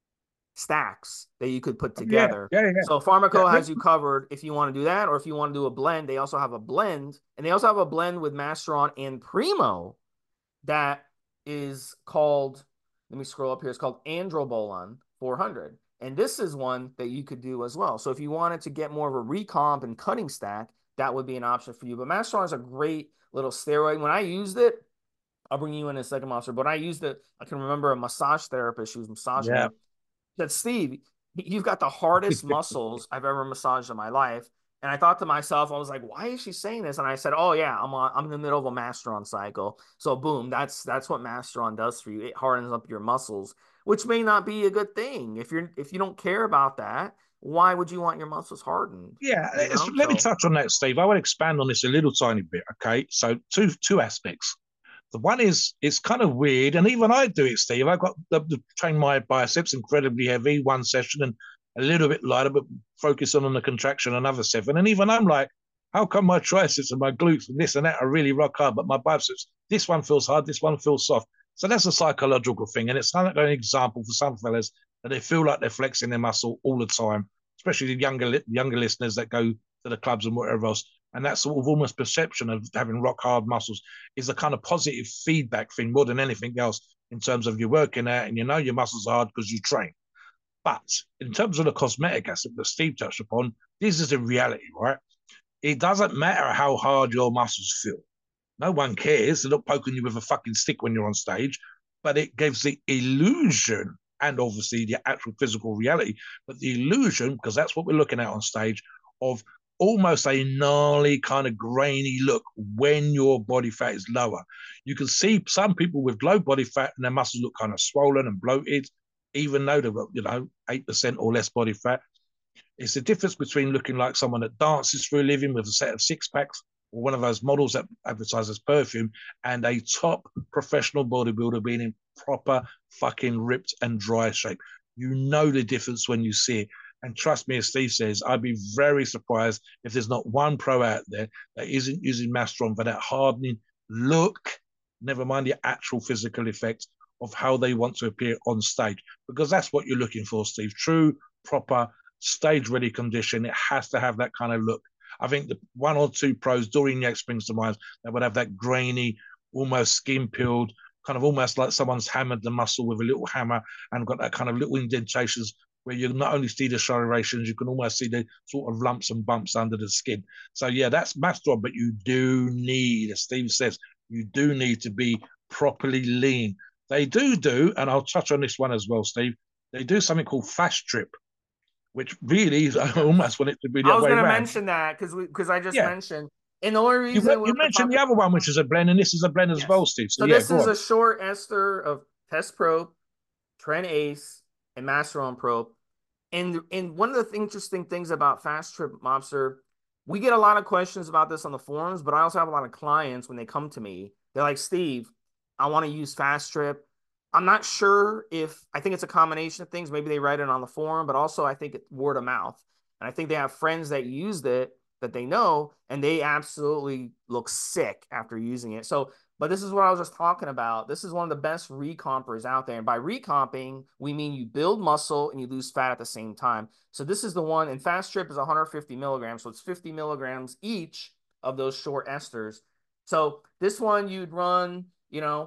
stacks that you could put together.
Yeah, yeah, yeah.
So Pharmaco
yeah.
has you covered if you want to do that, or if you want to do a blend. They also have a blend, and they also have a blend with Masteron and Primo that is called, let me scroll up here, it's called Androbolon four hundred. And this is one that you could do as well. So if you wanted to get more of a recomp and cutting stack, that would be an option for you. But Masteron is a great little steroid. When I used it, I'll bring you in a second, Monster, but I used it, I can remember a massage therapist, she was massaging
Yeah.
me, said, Steve, you've got the hardest muscles I've ever massaged in my life. And I thought to myself, I was like, why is she saying this? And I said, oh yeah, I'm on, I'm in the middle of a Masteron cycle. So boom, that's that's what Masteron does for you. It hardens up your muscles, which may not be a good thing. If you're if you don't care about that, why would you want your muscles hardened?
Yeah,
You know?
let me
So,
touch on that, Steve. I will expand on this a little tiny bit. Okay, so two two aspects. The one is it's kind of weird, and even I do it, Steve. I got the, the train my biceps incredibly heavy one session and a little bit lighter, but focus on, on the contraction another seven. And even I'm like, how come my triceps and my glutes and this and that are really rock hard, but my biceps, this one feels hard, this one feels soft. So that's a psychological thing, and it's kind of an example for some fellas that they feel like they're flexing their muscle all the time, especially the younger younger listeners that go to the clubs and whatever else. And that sort of almost perception of having rock hard muscles is a kind of positive feedback thing more than anything else in terms of you're working out and you know your muscles are hard because you train. But in terms of the cosmetic aspect that Steve touched upon, this is a reality, right? It doesn't matter how hard your muscles feel. No one cares. They're not poking you with a fucking stick when you're on stage, but it gives the illusion and obviously the actual physical reality, but the illusion, because that's what we're looking at on stage, of almost a gnarly kind of grainy look when your body fat is lower. You can see some people with low body fat and their muscles look kind of swollen and bloated, even though they've got, you know, eight percent or less body fat. It's the difference between looking like someone that dances for a living with a set of six packs, or one of those models that advertises perfume, and a top professional bodybuilder being in proper fucking ripped and dry shape. You know the difference when you see it. And trust me, as Steve says, I'd be very surprised if there's not one pro out there that isn't using Masteron for that hardening look, never mind the actual physical effects of how they want to appear on stage. Because that's what you're looking for, Steve. True, proper, stage-ready condition. It has to have that kind of look. I think the one or two pros, Dorian springs to mind, that would have that grainy, almost skin-peeled, kind of almost like someone's hammered the muscle with a little hammer and got that kind of little indentations where you not only see the striations, you can almost see the sort of lumps and bumps under the skin. So, yeah, that's Masteron, but you do need, as Steve says, you do need to be properly lean. They do do, and I'll touch on this one as well, Steve, they do something called Fast Trip, which really, I almost want it to be the
I
other
was
way
going to
around.
mention that because because I just
Yeah.
mentioned, and the only reason
You, you mentioned the other one, which is a blend, and this is a blend as
yes.
well, Steve. So,
so
yeah,
this
go
is
on.
a short ester of Test Pro, Tren Ace, and Masteron Pro. And, and one of the interesting things about Fast Trip, Mobster, we get a lot of questions about this on the forums, but I also have a lot of clients when they come to me. They're like, Steve, I want to use Fast Trip. I'm not sure if, I think it's a combination of things. Maybe they write it on the forum, but also I think it's word of mouth. And I think they have friends that used it that they know, and they absolutely look sick after using it. So, but this is what I was just talking about. This is one of the best recompers out there. And by recomping, we mean you build muscle and you lose fat at the same time. So this is the one, and Fast Trip is one hundred fifty milligrams. So it's fifty milligrams each of those short esters. So this one you'd run, you know,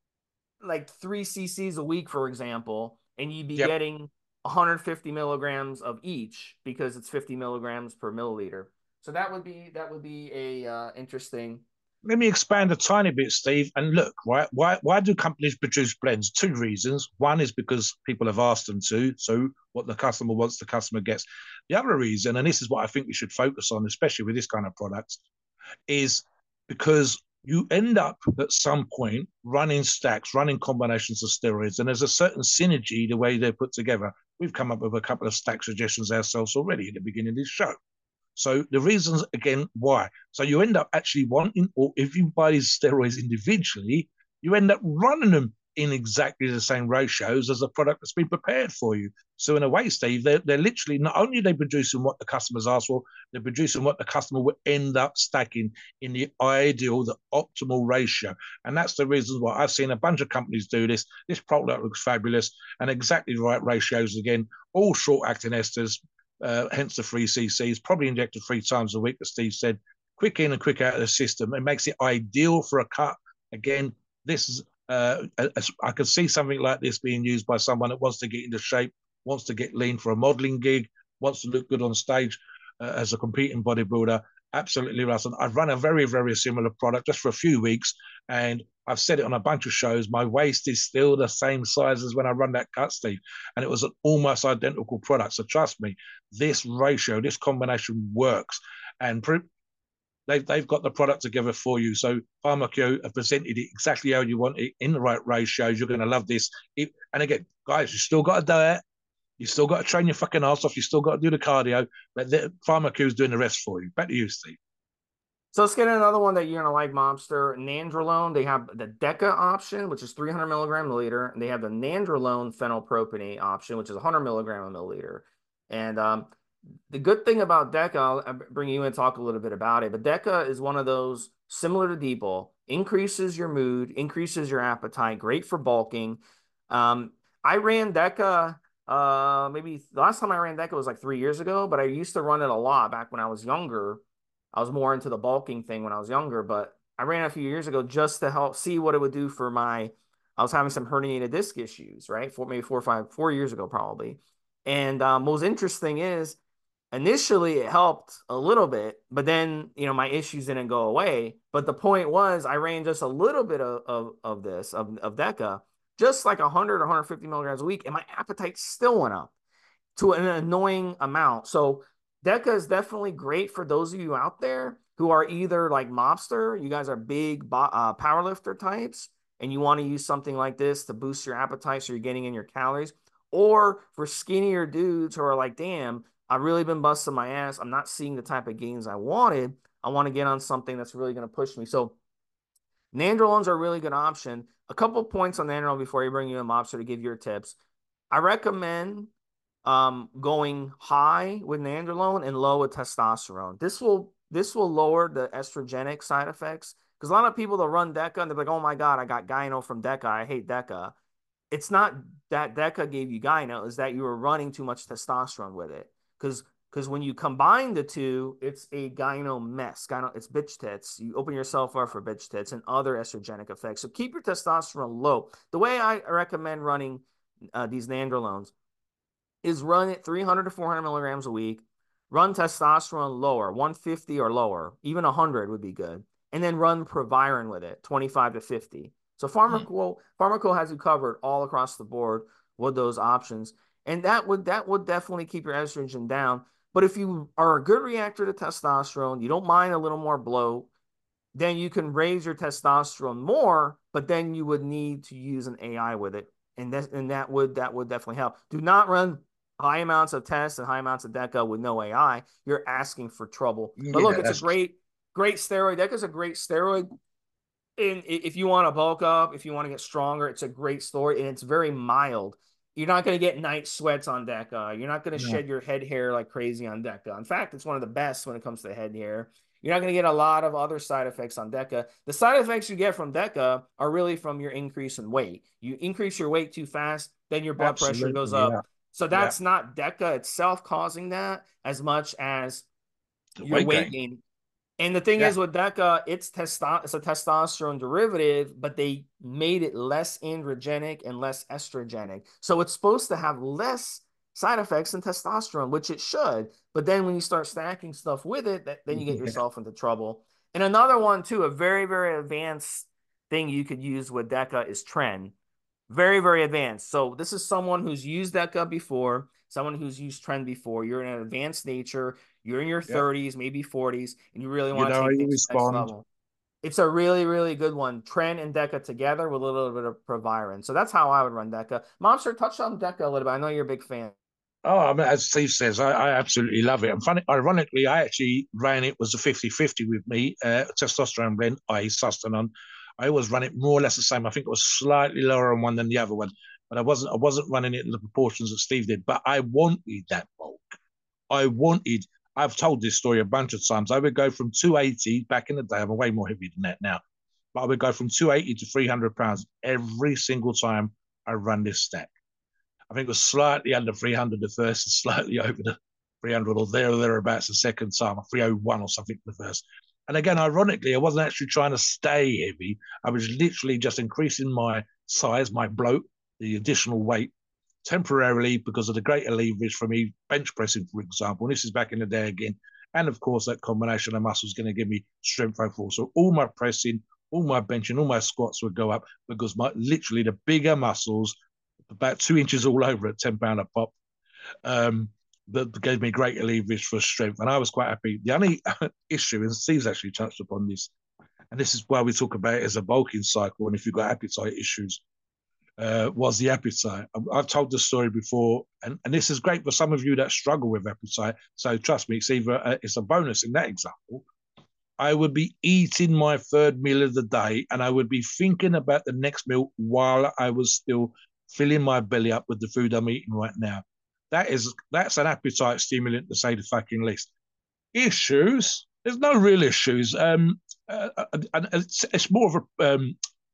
like three cc's a week, for example, and you'd be
Yep.
getting one hundred fifty milligrams of each because it's fifty milligrams per milliliter. So that would be, that would be a uh, interesting.
Let me expand a tiny bit, Steve. And look, right, why why do companies produce blends? Two reasons. One is because people have asked them to. So what the customer wants, the customer gets. The other reason, and this is what I think we should focus on, especially with this kind of product, is because you end up at some point running stacks, running combinations of steroids, and there's a certain synergy the way they're put together. We've come up with a couple of stack suggestions ourselves already at the beginning of this show. So the reasons, again, why. So you end up actually wanting, or if you buy these steroids individually, you end up running them in exactly the same ratios as a product that's been prepared for you. So in a way, Steve, they're, they're literally, not only are they producing what the customers ask for, they're producing what the customer will end up stacking in the ideal, the optimal ratio. And that's the reason why I've seen a bunch of companies do this. This product looks fabulous and exactly the right ratios again, all short-acting esters, uh, hence the three C Cs, probably injected three times a week, as Steve said, quick in and quick out of the system. It makes it ideal for a cut. Again, this is, uh, I could see something like this being used by someone that wants to get into shape, wants to get lean for a modeling gig, wants to look good on stage uh, as a competing bodybuilder. Absolutely, Russell. I've run a very, very similar product just for a few weeks, and I've said it on a bunch of shows. My waist is still the same size as when I run that cut, Steve, and it was an almost identical product. So trust me, this ratio, this combination works, and They've, they've got the product together for you. So PharmaQ have presented it exactly how you want it in the right ratios. You're going to love this. It, and again, guys, you still got to diet. You still got to train your fucking ass off. You still got to do the cardio. But the, PharmaQ is doing the rest for you. Back to you, Steve.
So let's get another one that you're going to like, Mobster. Nandrolone. They have the DECA option, which is three hundred milligram a milliliter. And they have the Nandrolone phenylpropionate option, which is one hundred milligram a milliliter. And um, the good thing about DECA, I'll bring you in and talk a little bit about it, but DECA is one of those similar to Depot, increases your mood, increases your appetite, great for bulking. Um, I ran DECA, uh, maybe the last time I ran DECA was like three years ago, but I used to run it a lot back when I was younger. I was more into the bulking thing when I was younger, but I ran it a few years ago just to help see what it would do for my, I was having some herniated disc issues, right? For maybe four or five, four years ago, probably. And um, most interesting is, initially, it helped a little bit, but then, you know, my issues didn't go away. But the point was, I ran just a little bit of, of, of this, of, of DECA, just like one hundred or one hundred fifty milligrams a week, and my appetite still went up to an annoying amount. So DECA is definitely great for those of you out there who are either like Mobster, you guys are big uh, powerlifter types, and you want to use something like this to boost your appetite so you're getting in your calories, or for skinnier dudes who are like, damn, I've really been busting my ass. I'm not seeing the type of gains I wanted. I want to get on something that's really going to push me. So Nandrolones are a really good option. A couple of points on Nandrolone before you bring you a Mobster to give your tips. I recommend um, going high with Nandrolone and low with testosterone. This will this will lower the estrogenic side effects, because a lot of people that run DECA and they're like, oh my God, I got gyno from DECA. I hate DECA. It's not that DECA gave you gyno, it's that you were running too much testosterone with it. Because because when you combine the two, it's a gyno mess. Gyno, it's bitch tits. You open yourself up for bitch tits and other estrogenic effects. So keep your testosterone low. The way I recommend running uh, these Nandrolones is run it three hundred to four hundred milligrams a week. Run testosterone lower, one fifty or lower. Even one hundred would be good. And then run Proviron with it, twenty-five to fifty. So PharmaQ, mm. PharmaQ has you covered all across the board with those options. And that would that would definitely keep your estrogen down. But if you are a good reactor to testosterone, you don't mind a little more bloat, then you can raise your testosterone more, but then you would need to use an A I with it. And that, and that would that would definitely help. Do not run high amounts of test and high amounts of DECA with no A I. You're asking for trouble. But yeah, look, it's a great, great steroid. DECA is a great steroid. And if you want to bulk up, if you want to get stronger, it's a great story. And it's very mild. You're not going to get night sweats on DECA. You're not going to yeah. shed your head hair like crazy on DECA. In fact, it's one of the best when it comes to head hair. You're not going to get a lot of other side effects on DECA. The side effects you get from DECA are really from your increase in weight. You increase your weight too fast, then your blood Absolutely, pressure goes up. Yeah. So that's yeah. not DECA itself causing that as much as the your weight, weight gain. gain. And the thing yeah. is with DECA, it's testo- it's a testosterone derivative, but they made it less androgenic and less estrogenic. So it's supposed to have less side effects than testosterone, which it should. But then when you start stacking stuff with it, that, then you get yourself into trouble. And another one too, a very, very advanced thing you could use with DECA is Tren. Very, very advanced. So this is someone who's used DECA before, someone who's used Tren before. You're in an advanced nature. You're in your yep. thirties, maybe forties, and you really want you know, to take things to the next level. It's a really, really good one. Tren and DECA together with a little bit of Proviron. So that's how I would run DECA. Mobster, touch on DECA a little bit. I know you're a big fan.
Oh, I mean, as Steve says, I, I absolutely love it. And funny, ironically, I actually ran it was a fifty fifty with me, uh, testosterone blend, that is Sustanon. I always run it more or less the same. I think it was slightly lower on one than the other one, but I wasn't I wasn't running it in the proportions that Steve did. But I wanted that bulk. I wanted. I've told this story a bunch of times. I would go from two eighty back in the day. I'm way more heavy than that now, but I would go from two eighty to three hundred pounds every single time I run this stack. I think it was slightly under three hundred the first, and slightly over the three hundred or there or thereabouts the second time, three oh one or something the first. And again, ironically, I wasn't actually trying to stay heavy. I was literally just increasing my size, my bloat, the additional weight temporarily because of the greater leverage for me bench pressing, for example. And this is back in the day again. And of course, that combination of muscles is going to give me strength overall. So all my pressing, all my benching, all my squats would go up because my literally the bigger muscles, about two inches all over at ten pound a pop, um, that gave me greater leverage for strength. And I was quite happy. The only issue, and Steve's actually touched upon this, and this is why we talk about it as a bulking cycle, and if you've got appetite issues, uh, was the appetite. I've told the story before, and, and this is great for some of you that struggle with appetite. So trust me, it's either a, it's a bonus in that example. I would be eating my third meal of the day, and I would be thinking about the next meal while I was still filling my belly up with the food I'm eating right now. That is, that's an appetite stimulant to say the fucking least. Issues, there's no real issues. Um, uh, and it's, it's more of a um,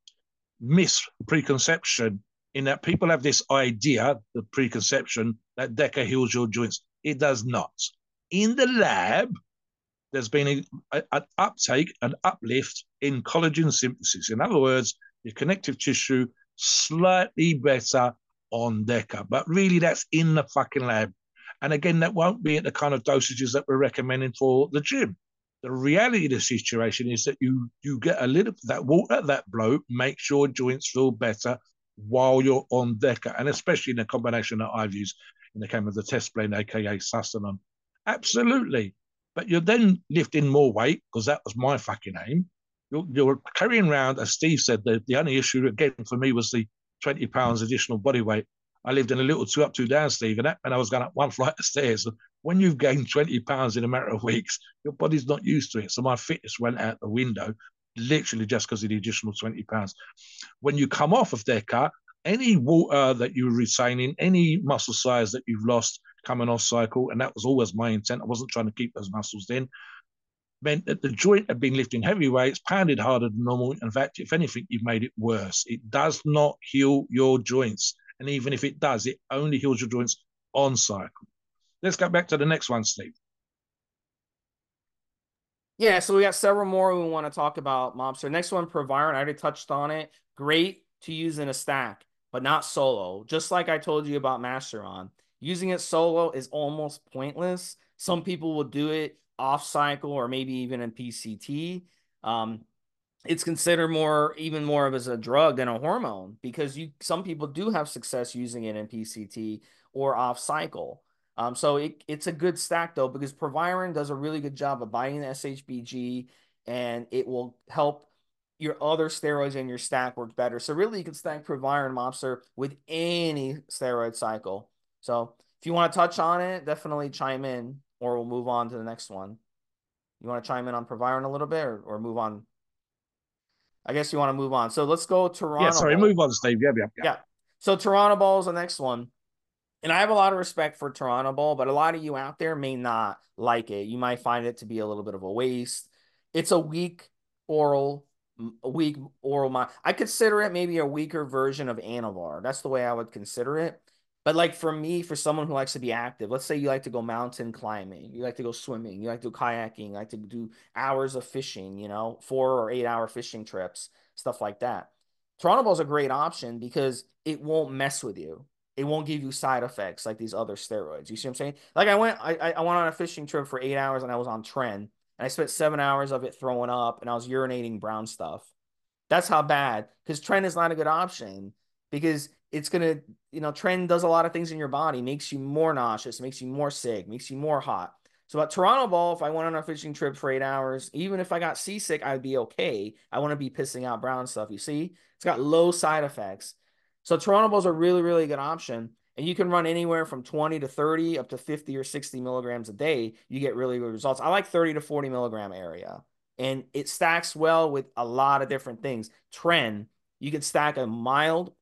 mispreconception in that people have this idea, the preconception, that DECA heals your joints. It does not. In the lab, there's been a, an uptake, an uplift in collagen synthesis. In other words, your connective tissue slightly better on DECA, but really that's in the fucking lab. And again, that won't be at the kind of dosages that we're recommending for the gym. The reality of the situation is that you you get a little that water, that bloat makes your joints feel better while you're on DECA, and especially in the combination that I've used in the case of the test blend, aka Sustanon. Absolutely. But you're then lifting more weight, because that was my fucking aim. You're, you're carrying around, as Steve said, the, the only issue again for me was the twenty pounds additional body weight. I lived in a little two up, two down, Steve, and, that, and I was going up one flight of stairs. When you've gained twenty pounds in a matter of weeks, your body's not used to it. So my fitness went out the window, literally just because of the additional twenty pounds. When you come off of DECA, any water that you're retaining, any muscle size that you've lost coming off cycle, and that was always my intent. I wasn't trying to keep those muscles in, meant that the joint had been lifting heavy weights, pounded harder than normal. In fact, if anything, you've made it worse. It does not heal your joints. And even if it does, it only heals your joints on cycle. Let's go back to the next one, Steve.
Yeah, so we got several more we want to talk about, Mobster. Next one, Proviron. I already touched on it. Great to use in a stack, but not solo. Just like I told you about Masteron. Using it solo is almost pointless. Some people will do it off cycle or maybe even in P C T. Um, it's considered more, even more of as a drug than a hormone, because you some people do have success using it in P C T or off cycle. Um, so it, it's a good stack though, because Proviron does a really good job of binding the S H B G, and it will help your other steroids in your stack work better. So really you can stack Proviron, Mobster, with any steroid cycle. So if you want to touch on it, definitely chime in, or we'll move on to the next one. You want to chime in on Proviron a little bit, or, or move on? I guess you want to move on. So let's go Toronto.
Yeah, sorry, move on, Steve. Yeah, yeah,
yeah. Yeah. So Toronto Ball is the next one. And I have a lot of respect for Toronto Ball, but a lot of you out there may not like it. You might find it to be a little bit of a waste. It's a weak oral, a weak oral. I consider it maybe a weaker version of Anavar. That's the way I would consider it. But like for me, for someone who likes to be active, let's say you like to go mountain climbing, you like to go swimming, you like to do kayaking, you like to do hours of fishing, you know, four or eight hour fishing trips, stuff like that. Toronto Ball is a great option because it won't mess with you. It won't give you side effects like these other steroids. You see what I'm saying? Like I went, I, I went on a fishing trip for eight hours and I was on Tren, and I spent seven hours of it throwing up, and I was urinating brown stuff. That's how bad, because Tren is not a good option, because it's going to, you know, Tren does a lot of things in your body, makes you more nauseous, makes you more sick, makes you more hot. So at Toronto Ball, if I went on a fishing trip for eight hours, even if I got seasick, I'd be okay. I want to be pissing out brown stuff. You see, it's got low side effects. So Toronto Ball is a really, really good option. And you can run anywhere from twenty to thirty up to fifty or sixty milligrams a day. You get really good results. I like thirty to forty milligram area. and it stacks well with a lot of different things. Tren, you could stack a mild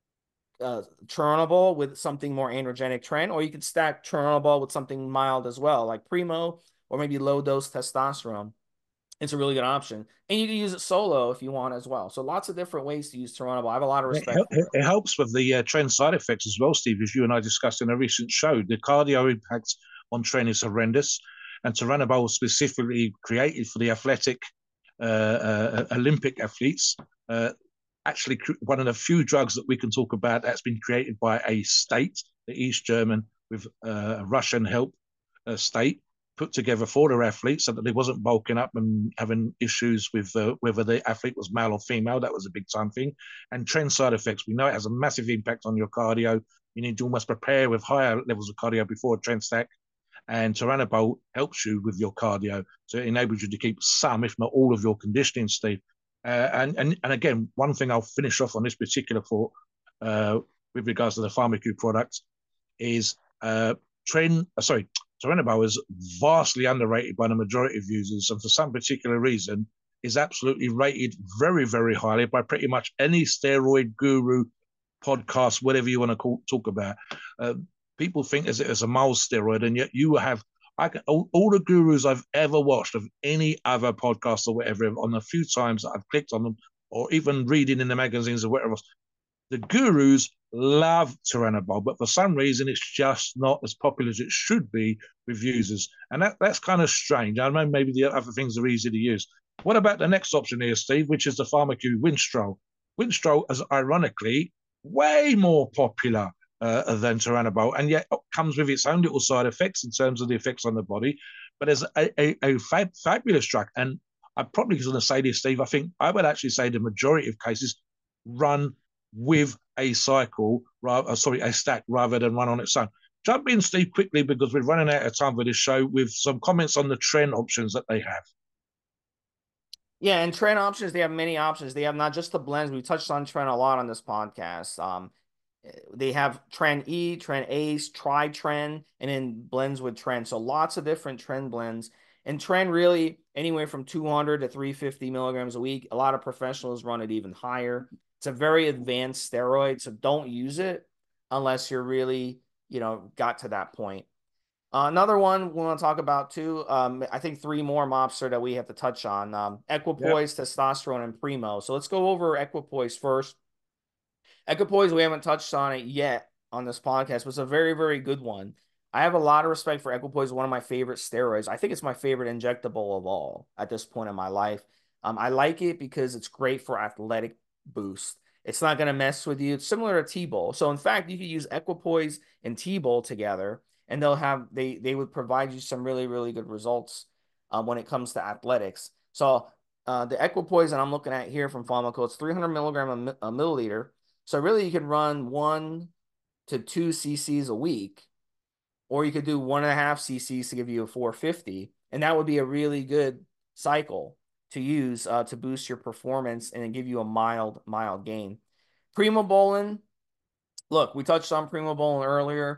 uh, Turinabol with something more androgenic Tren, or you could stack Turinabol with something mild as well, like Primo, or maybe low dose testosterone. It's a really good option. And you can use it solo if you want as well. So lots of different ways to use Turinabol. I have a lot of respect
it,
for it.
It helps with the uh, Tren side effects as well, Steve, as you and I discussed in a recent show. The cardio impact on Tren is horrendous, and Turinabol was specifically created for the athletic uh, uh, Olympic athletes. Uh, actually, one of the few drugs that we can talk about that's been created by a state, the East German, with uh, Russian help uh, state, put together for their athletes so that they wasn't bulking up and having issues with uh, whether the athlete was male or female. That was a big time thing. And Tren side effects, we know it has a massive impact on your cardio. You need to almost prepare with higher levels of cardio before a Tren stack. And Turinabol helps you with your cardio. So it enables you to keep some, if not all, of your conditioning, Steve. Uh, and, and, and again, one thing I'll finish off on this particular thought uh, with regards to the Pharmacu product is uh, Tren, uh, sorry, Turinabol is vastly underrated by the majority of users, and for some particular reason is absolutely rated very, very highly by pretty much any steroid guru, podcast, whatever you want to call, talk about. Uh, people think as it as a mild steroid, and yet you have I can, all, all the gurus I've ever watched of any other podcast or whatever, on the few times that I've clicked on them, or even reading in the magazines or whatever else, the gurus love Turinabol, but for some reason it's just not as popular as it should be with users. And that, that's kind of strange. I know maybe the other things are easy to use. What about the next option here, Steve, which is the Pharmacu Winstrol? Winstrol is ironically way more popular uh, than Turinabol, and yet comes with its own little side effects in terms of the effects on the body. But there's a, a, a fab, fabulous drug. And I'm probably going to say this, Steve, I think I would actually say the majority of cases run with a cycle, rather, sorry, a stack rather than run on its own. Jump in, Steve, quickly, because we're running out of time for this show, with some comments on the Tren options that they have.
Yeah, and Tren options, they have many options. They have not just the blends. We touched on Tren a lot on this podcast. Um, they have Tren E, Tren Ace, Tri-Tren, and then blends with Tren. So lots of different Tren blends. And Tren really anywhere from two hundred to three hundred fifty milligrams a week. A lot of professionals run it even higher. It's a very advanced steroid, so don't use it unless you're really, you know, got to that point. Uh, another one we want to talk about too, um, I think three more Mobster that we have to touch on. Um, Equipoise, yep. Testosterone, and Primo. So let's go over Equipoise first. Equipoise, we haven't touched on it yet on this podcast, but it's a very, very good one. I have a lot of respect for Equipoise, one of my favorite steroids. I think it's my favorite injectable of all at this point in my life. Um, I like it because it's great for athletic boost. It's not going to mess with you. It's similar to T-Bol. So in fact, you could use Equipoise and T-Bol together, and they'll have they they would provide you some really, really good results um, when it comes to athletics. So uh, the Equipoise that I'm looking at here from Pharmaco, it's three hundred milligram a, a milliliter. So really, you can run one to two cc's a week, or you could do one and a half cc's to give you a four fifty, and that would be a really good cycle to use uh, to boost your performance and give you a mild, mild gain. Primobolan, look, we touched on Primobolan earlier.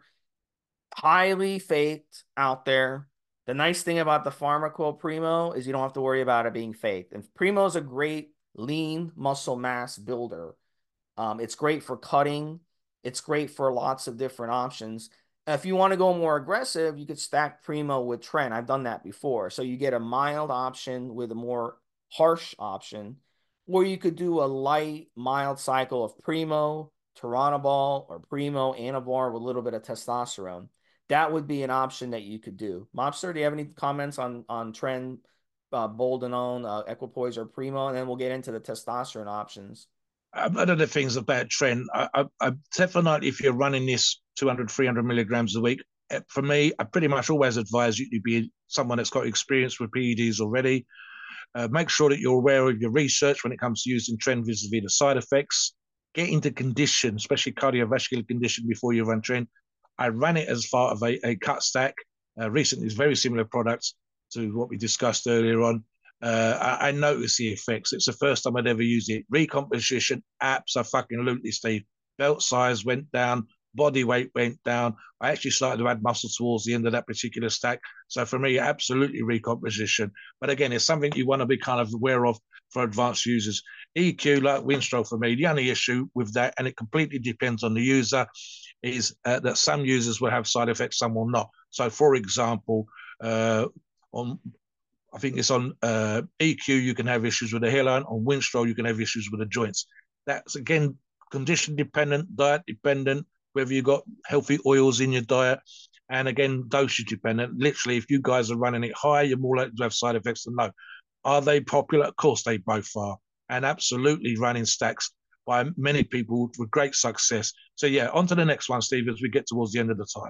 Highly faked out there. The nice thing about the Pharmaquil Primo is you don't have to worry about it being faked. And Primo is a great lean muscle mass builder. Um, it's great for cutting. It's great for lots of different options. If you want to go more aggressive, you could stack Primo with Tren. I've done that before. So you get a mild option with a more harsh option, or you could do a light, mild cycle of Primo, Turinabol, or Primo, Anavar with a little bit of testosterone. That would be an option that you could do. Mobster, do you have any comments on, on Tren, uh, Boldenone, uh, Equipoise, or Primo? And then we'll get into the testosterone options.
One of the things about Tren, I, I, I definitely, if you're running this two hundred, three hundred milligrams a week, for me, I pretty much always advise you to be someone that's got experience with P E Ds already. Uh, make sure that you're aware of your research when it comes to using Tren vis-a-vis the side effects. Get into condition, especially cardiovascular condition, before you run Tren. I ran it as part of a, a cut stack. Uh, recently, it's very similar products to what we discussed earlier on. Uh, I, I noticed the effects. It's the first time I'd ever used it. Recomposition, abso-fucking-lutely, Steve. Belt size went down body weight went down. I actually started to add muscle towards the end of that particular stack. So for me, absolutely recomposition. But again, it's something you want to be kind of aware of for advanced users. E Q, like Winstrol for me, the only issue with that, and it completely depends on the user, is uh, that some users will have side effects, some will not. So for example, uh, on I think it's on uh, E Q, you can have issues with the hairline. On Winstrol, you can have issues with the joints. That's, again, condition dependent, diet dependent, whether you've got healthy oils in your diet, and again, dosage dependent. Literally, if you guys are running it high, you're more likely to have side effects than low. Are they popular? Of course they both are. And absolutely running stacks by many people with great success. So yeah, on to the next one, Steve, as we get towards the end of the time.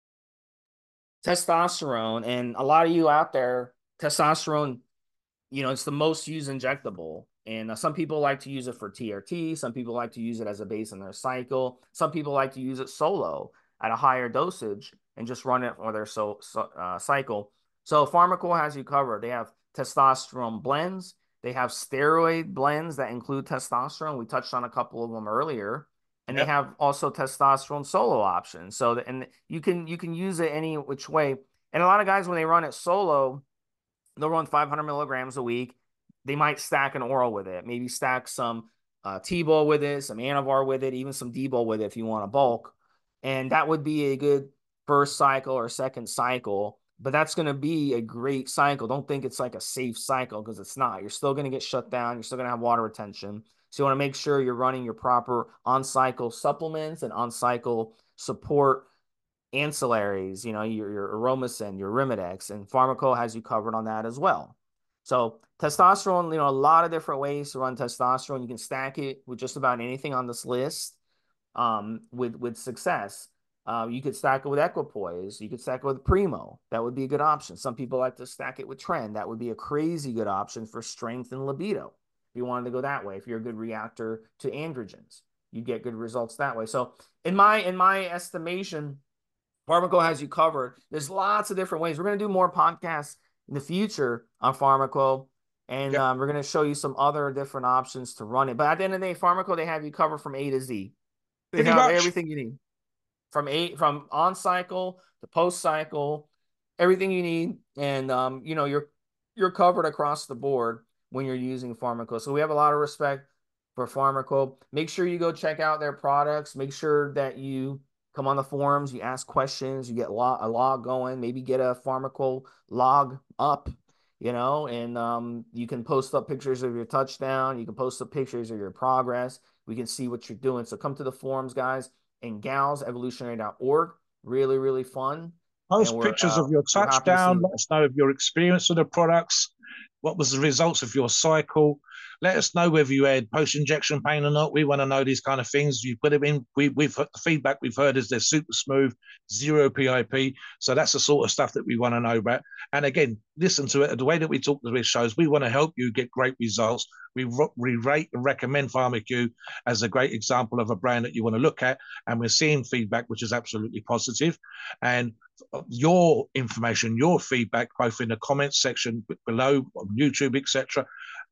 Testosterone, and a lot of you out there, testosterone, you know, it's the most used injectable. And uh, some people like to use it for T R T. Some people like to use it as a base in their cycle. Some people like to use it solo at a higher dosage and just run it for their so, so, uh, cycle. So Pharmacool has you covered. They have testosterone blends. They have steroid blends that include testosterone. We touched on a couple of them earlier. And yep. They have also testosterone solo options. So, that, and you can you can use it any which way. And a lot of guys, when they run it solo, they'll run five hundred milligrams a week. They might stack an oral with it, maybe stack some uh, T-Bol with it, some Anavar with it, even some D-Bol with it if you want a bulk. And that would be a good first cycle or second cycle, but that's going to be a great cycle. Don't think it's like a safe cycle, because it's not. You're still going to get shut down. You're still going to have water retention. So you want to make sure you're running your proper on-cycle supplements and on-cycle support ancillaries, you know, your, your Aromasin, your Arimidex, and Pharmacool has you covered on that as well. So testosterone, you know, a lot of different ways to run testosterone. You can stack it with just about anything on this list um, with, with success. Uh, you could stack it with Equipoise. You could stack it with Primo. That would be a good option. Some people like to stack it with Tren. That would be a crazy good option for strength and libido. If you wanted to go that way, if you're a good reactor to androgens, you get good results that way. So in my, in my estimation, Pharmacool has you covered. There's lots of different ways. We're going to do more podcasts in the future on Pharmacool, and yep. um, we're going to show you some other different options to run it. But at the end of the day, Pharmacool, they have you covered from A to Z. They Pretty have much. everything you need. From eight, from on cycle to post cycle, everything you need. And, um, you know, you're, you're covered across the board when you're using Pharmacool. So we have a lot of respect for Pharmacool. Make sure you go check out their products. Make sure that you come on the forums, you ask questions, you get log, a log going, maybe get a Pharmacool log up, you know, and um, you can post up pictures of your touchdown. You can post up pictures of your progress. We can see what you're doing. So come to the forums, guys, and gals, evolutionary dot org. Really, really fun.
Post pictures uh, of your touchdown. Let us know of your experience with the products. What was the results of your cycle? Let us know whether you had post-injection pain or not. We want to know these kind of things. You put them in. We, we've the feedback we've heard is they're super smooth, zero P I P. So that's the sort of stuff that we want to know about. And again, listen to it. The way that we talk to these shows, we want to help you get great results. We, we rate and recommend PharmaQ as a great example of a brand that you want to look at. And we're seeing feedback, which is absolutely positive. And your information, your feedback, both in the comments section below on YouTube, et cetera,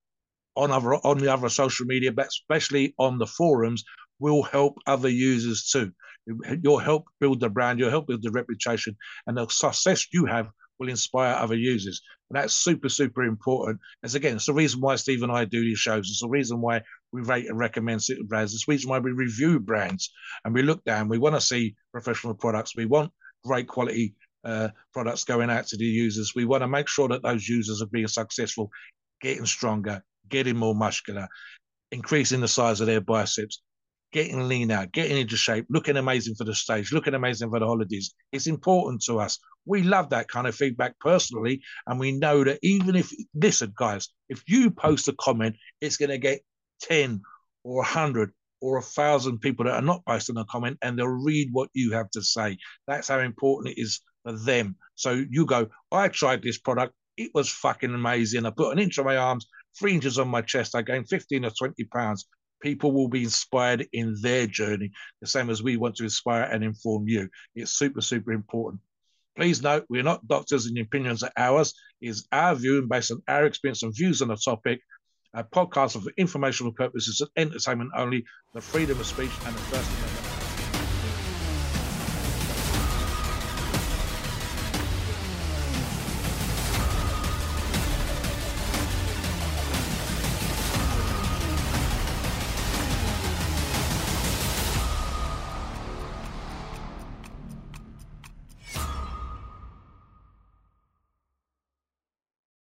on other on the other social media, but especially on the forums, will help other users too. You'll help build the brand, you'll help build the reputation, and the success you have will inspire other users. And that's super, super important. As again, it's the reason why Steve and I do these shows. It's the reason why we rate and recommend certain brands. It's the reason why we review brands and we look down. We want to see professional products. We want great quality uh, products going out to the users. We want to make sure that those users are being successful, getting stronger, getting more muscular, increasing the size of their biceps, getting leaner, getting into shape, looking amazing for the stage, looking amazing for the holidays. It's important to us. We love that kind of feedback personally, and we know that even if, listen, guys, if you post a comment, it's going to get ten or one hundred or one thousand people that are not posting a comment, and they'll read what you have to say. That's how important it is for them. So you go, I tried this product. It was fucking amazing. I put an inch on my arms, three inches on my chest. I gained fifteen or twenty pounds. People will be inspired in their journey, the same as we want to inspire and inform you. It's super, super important. Please note, we're not doctors and the opinions are ours. It's our view and based on our experience and views on the topic. Our podcast are for informational purposes and entertainment only, the freedom of speech and the First Amendment.